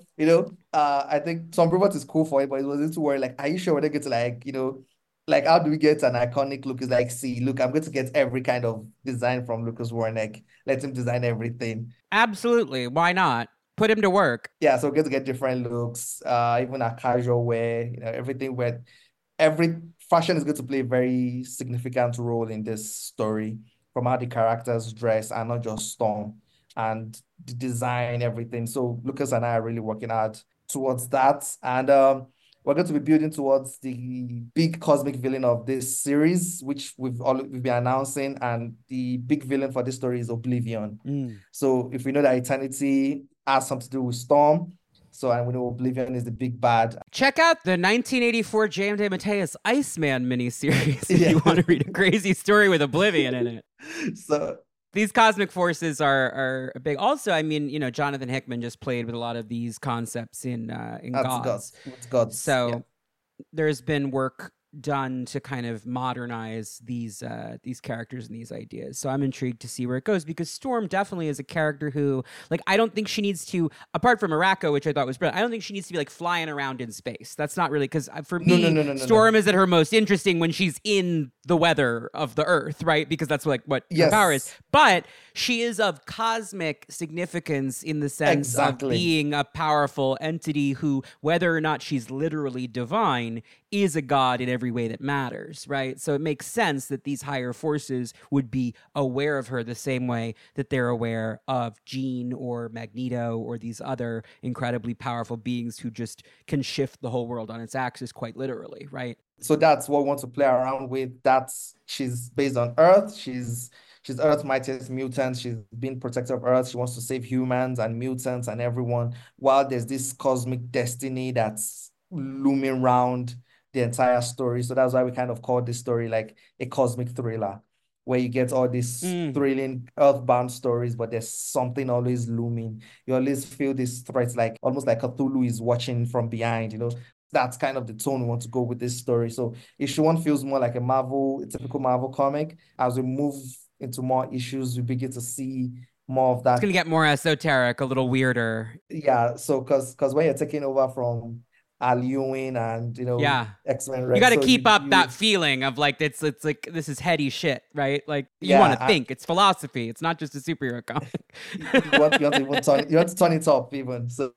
I think Tom Brevoort is cool for it, but it was into worry, like, are you sure we're going to get to like, how do we get an iconic look? It's like, see, look, I'm going to get every kind of design from Lucas Wernick. Let him design everything. Absolutely. Why not? Put him to work. Yeah, so we're going to get different looks, even a casual wear, everything where every fashion is going to play a very significant role in this story, from how the characters dress and not just Storm, and the design, everything. So Lucas and I are really working hard towards that. And we're going to be building towards the big cosmic villain of this series, which we've been announcing. And the big villain for this story is Oblivion. So if we know that Eternity has something to do with Storm, so I know Oblivion is the big bad. Check out the 1984 J.M. DeMatteis Iceman miniseries if you want to read a crazy story with Oblivion in it. So these cosmic forces are big. Also, I mean, Jonathan Hickman just played with a lot of these concepts in Gods. So there's been work done to kind of modernize these characters and these ideas. So I'm intrigued to see where it goes, because Storm definitely is a character who, like, I don't think she needs to, apart from Arakko, which I thought was brilliant, I don't think she needs to be like flying around in space. That's not really, because for me, Storm is at her most interesting when she's in the weather of the Earth, right? Because that's like what her power is. But she is of cosmic significance in the sense of being a powerful entity who, whether or not she's literally divine, is a god in every every way that matters, right? So it makes sense that these higher forces would be aware of her the same way that they're aware of Jean or Magneto or these other incredibly powerful beings who just can shift the whole world on its axis quite literally, right? So that's what we want to play around with. She's based on Earth. She's Earth's mightiest mutant. She's been protector of Earth. She wants to save humans and mutants and everyone, while there's this cosmic destiny that's looming around the entire story. So that's why we kind of call this story like a cosmic thriller, where you get all these thrilling earthbound stories, but there's something always looming. You always feel this threat, like almost like Cthulhu is watching from behind, you know. That's kind of the tone we want to go with this story. So issue 1 feels more like a typical Marvel comic. As we move into more issues, we begin to see more of that. It's going to get more esoteric, a little weirder. Yeah, so because when you're taking over from Al Ewing and, X-Men Red, you got to keep up that feeling of like, it's like, this is heady shit, right? Like, you want to think. It's philosophy. It's not just a superhero comic. you want to turn it up even. So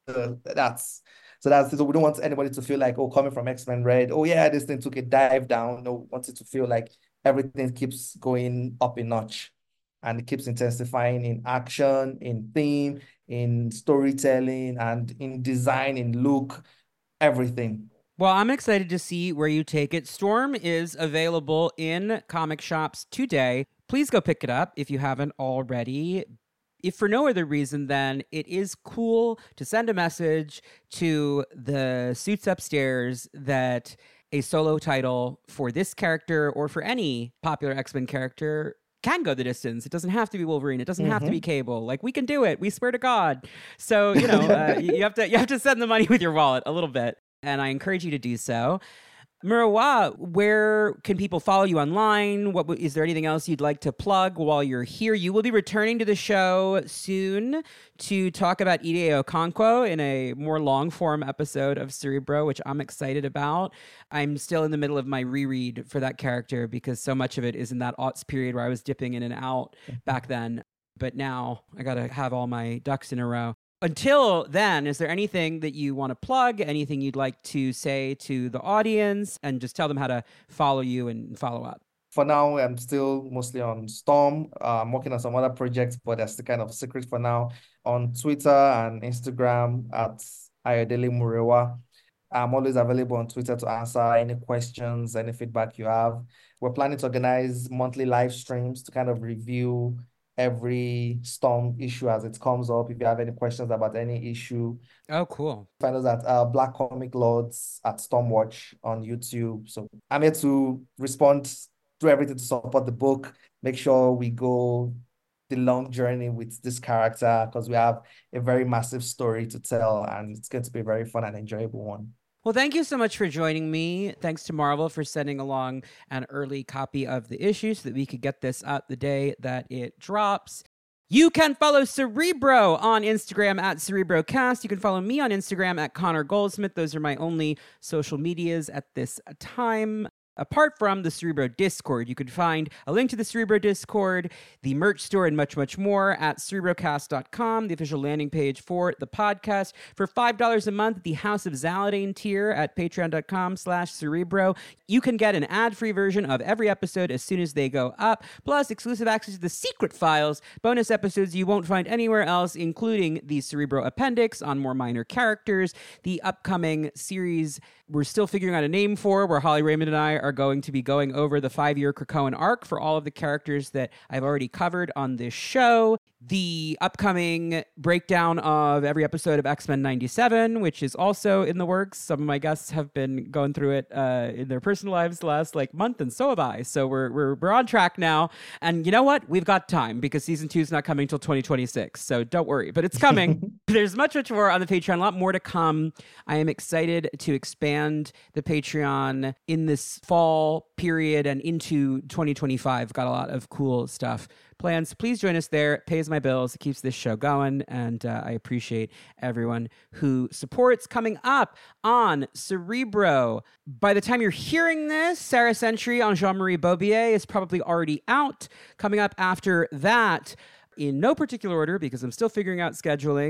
so we don't want anybody to feel like, oh, coming from X-Men Red, oh yeah, this thing took a dive down. No, we want it to feel like everything keeps going up a notch and it keeps intensifying in action, in theme, in storytelling, and in design, in look, everything. Well, I'm excited to see where you take it. Storm is available in comic shops today. Please go pick it up if you haven't already. If for no other reason, then it is cool to send a message to the suits upstairs that a solo title for this character or for any popular X-Men character can go the distance. It doesn't have to be Wolverine. It doesn't have to be Cable. Like, we can do it. We swear to God. So, you have to send the money with your wallet a little bit. And I encourage you to do so. Murewa, where can people follow you online? Is there anything else you'd like to plug while you're here? You will be returning to the show soon to talk about Ide Okonkwo in a more long-form episode of Cerebro, which I'm excited about. I'm still in the middle of my reread for that character because so much of it is in that aughts period where I was dipping in and out back then. But now I got to have all my ducks in a row. Until then, is there anything that you want to plug, anything you'd like to say to the audience, and just tell them how to follow you and follow up? For now, I'm still mostly on Storm. I'm working on some other projects, but that's the kind of secret for now. On Twitter and Instagram at Ayodele Murewa. I'm always available on Twitter to answer any questions, any feedback you have. We're planning to organize monthly live streams to kind of review every Storm issue as it comes up. If you have any questions about any issue. Oh, cool. Find us at Black Comic Lords at Stormwatch on YouTube. So I'm here to respond to everything to support the book. Make sure we go the long journey with this character because we have a very massive story to tell and it's going to be a very fun and enjoyable one. Well, thank you so much for joining me. Thanks to Marvel for sending along an early copy of the issue so that we could get this out the day that it drops. You can follow Cerebro on Instagram at CerebroCast. You can follow me on Instagram at Connor Goldsmith. Those are my only social medias at this time. Apart from the Cerebro Discord, you can find a link to the Cerebro Discord, the merch store, and much, much more at cerebrocast.com, the official landing page for the podcast. For $5 a month, the House of Zaladane tier at patreon.com/Cerebro. You can get an ad-free version of every episode as soon as they go up, plus exclusive access to the secret files, bonus episodes you won't find anywhere else, including the Cerebro Appendix on more minor characters, the upcoming series we're still figuring out a name for, where Holly Raymond and I are going to be going over the 5-year Krakoan arc for all of the characters that I've already covered on this show. The upcoming breakdown of every episode of X-Men 97, which is also in the works. Some of my guests have been going through it in their personal lives the last month, and so have I. So we're on track now. And you know what? We've got time because season 2 is not coming until 2026. So don't worry, but it's coming. There's much more on the Patreon, a lot more to come. I am excited to expand the Patreon in this fall period and into 2025. Got a lot of cool stuff plans. Please join us there. It pays my bills. It keeps this show going. And I appreciate everyone who supports. Coming up on Cerebro, by the time you're hearing this, Sarah Century on Jean-Marie Bobier is probably already out. Coming up after that, in no particular order, because I'm still figuring out scheduling,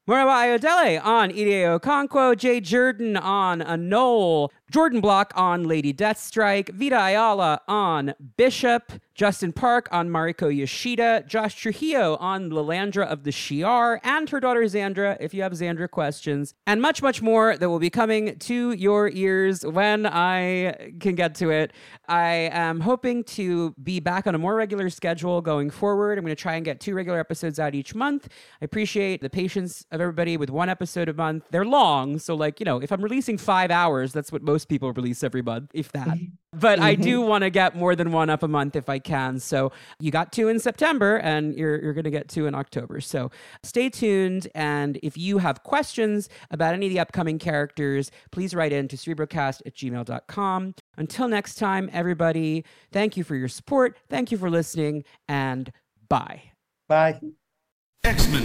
Moraba Ayodele on Ide Okonkwo, Jay Jordan on Anole, Jordan Block on Lady Deathstrike, Vita Ayala on Bishop, Justin Park on Mariko Yoshida, Josh Trujillo on Lilandra of the Shi'ar, and her daughter Xandra, if you have Xandra questions, and much, much more that will be coming to your ears when I can get to it. I am hoping to be back on a more regular schedule going forward. I'm going to try and get 2 regular episodes out each month. I appreciate the patience of everybody with 1 episode a month. They're long, so if I'm releasing 5 hours, that's what most people release every month, if that. But I do want to get more than 1 up a month if I can. So you got 2 in September, and you're going to get 2 in October. So stay tuned. And if you have questions about any of the upcoming characters, please write in to cerebrocast@gmail.com. Until next time, everybody, thank you for your support. Thank you for listening, and bye. Bye. X-Men.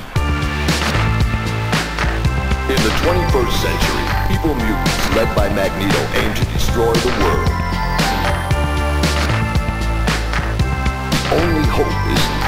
In the 21st century, evil mutants led by Magneto aim to destroy the world. The only hope is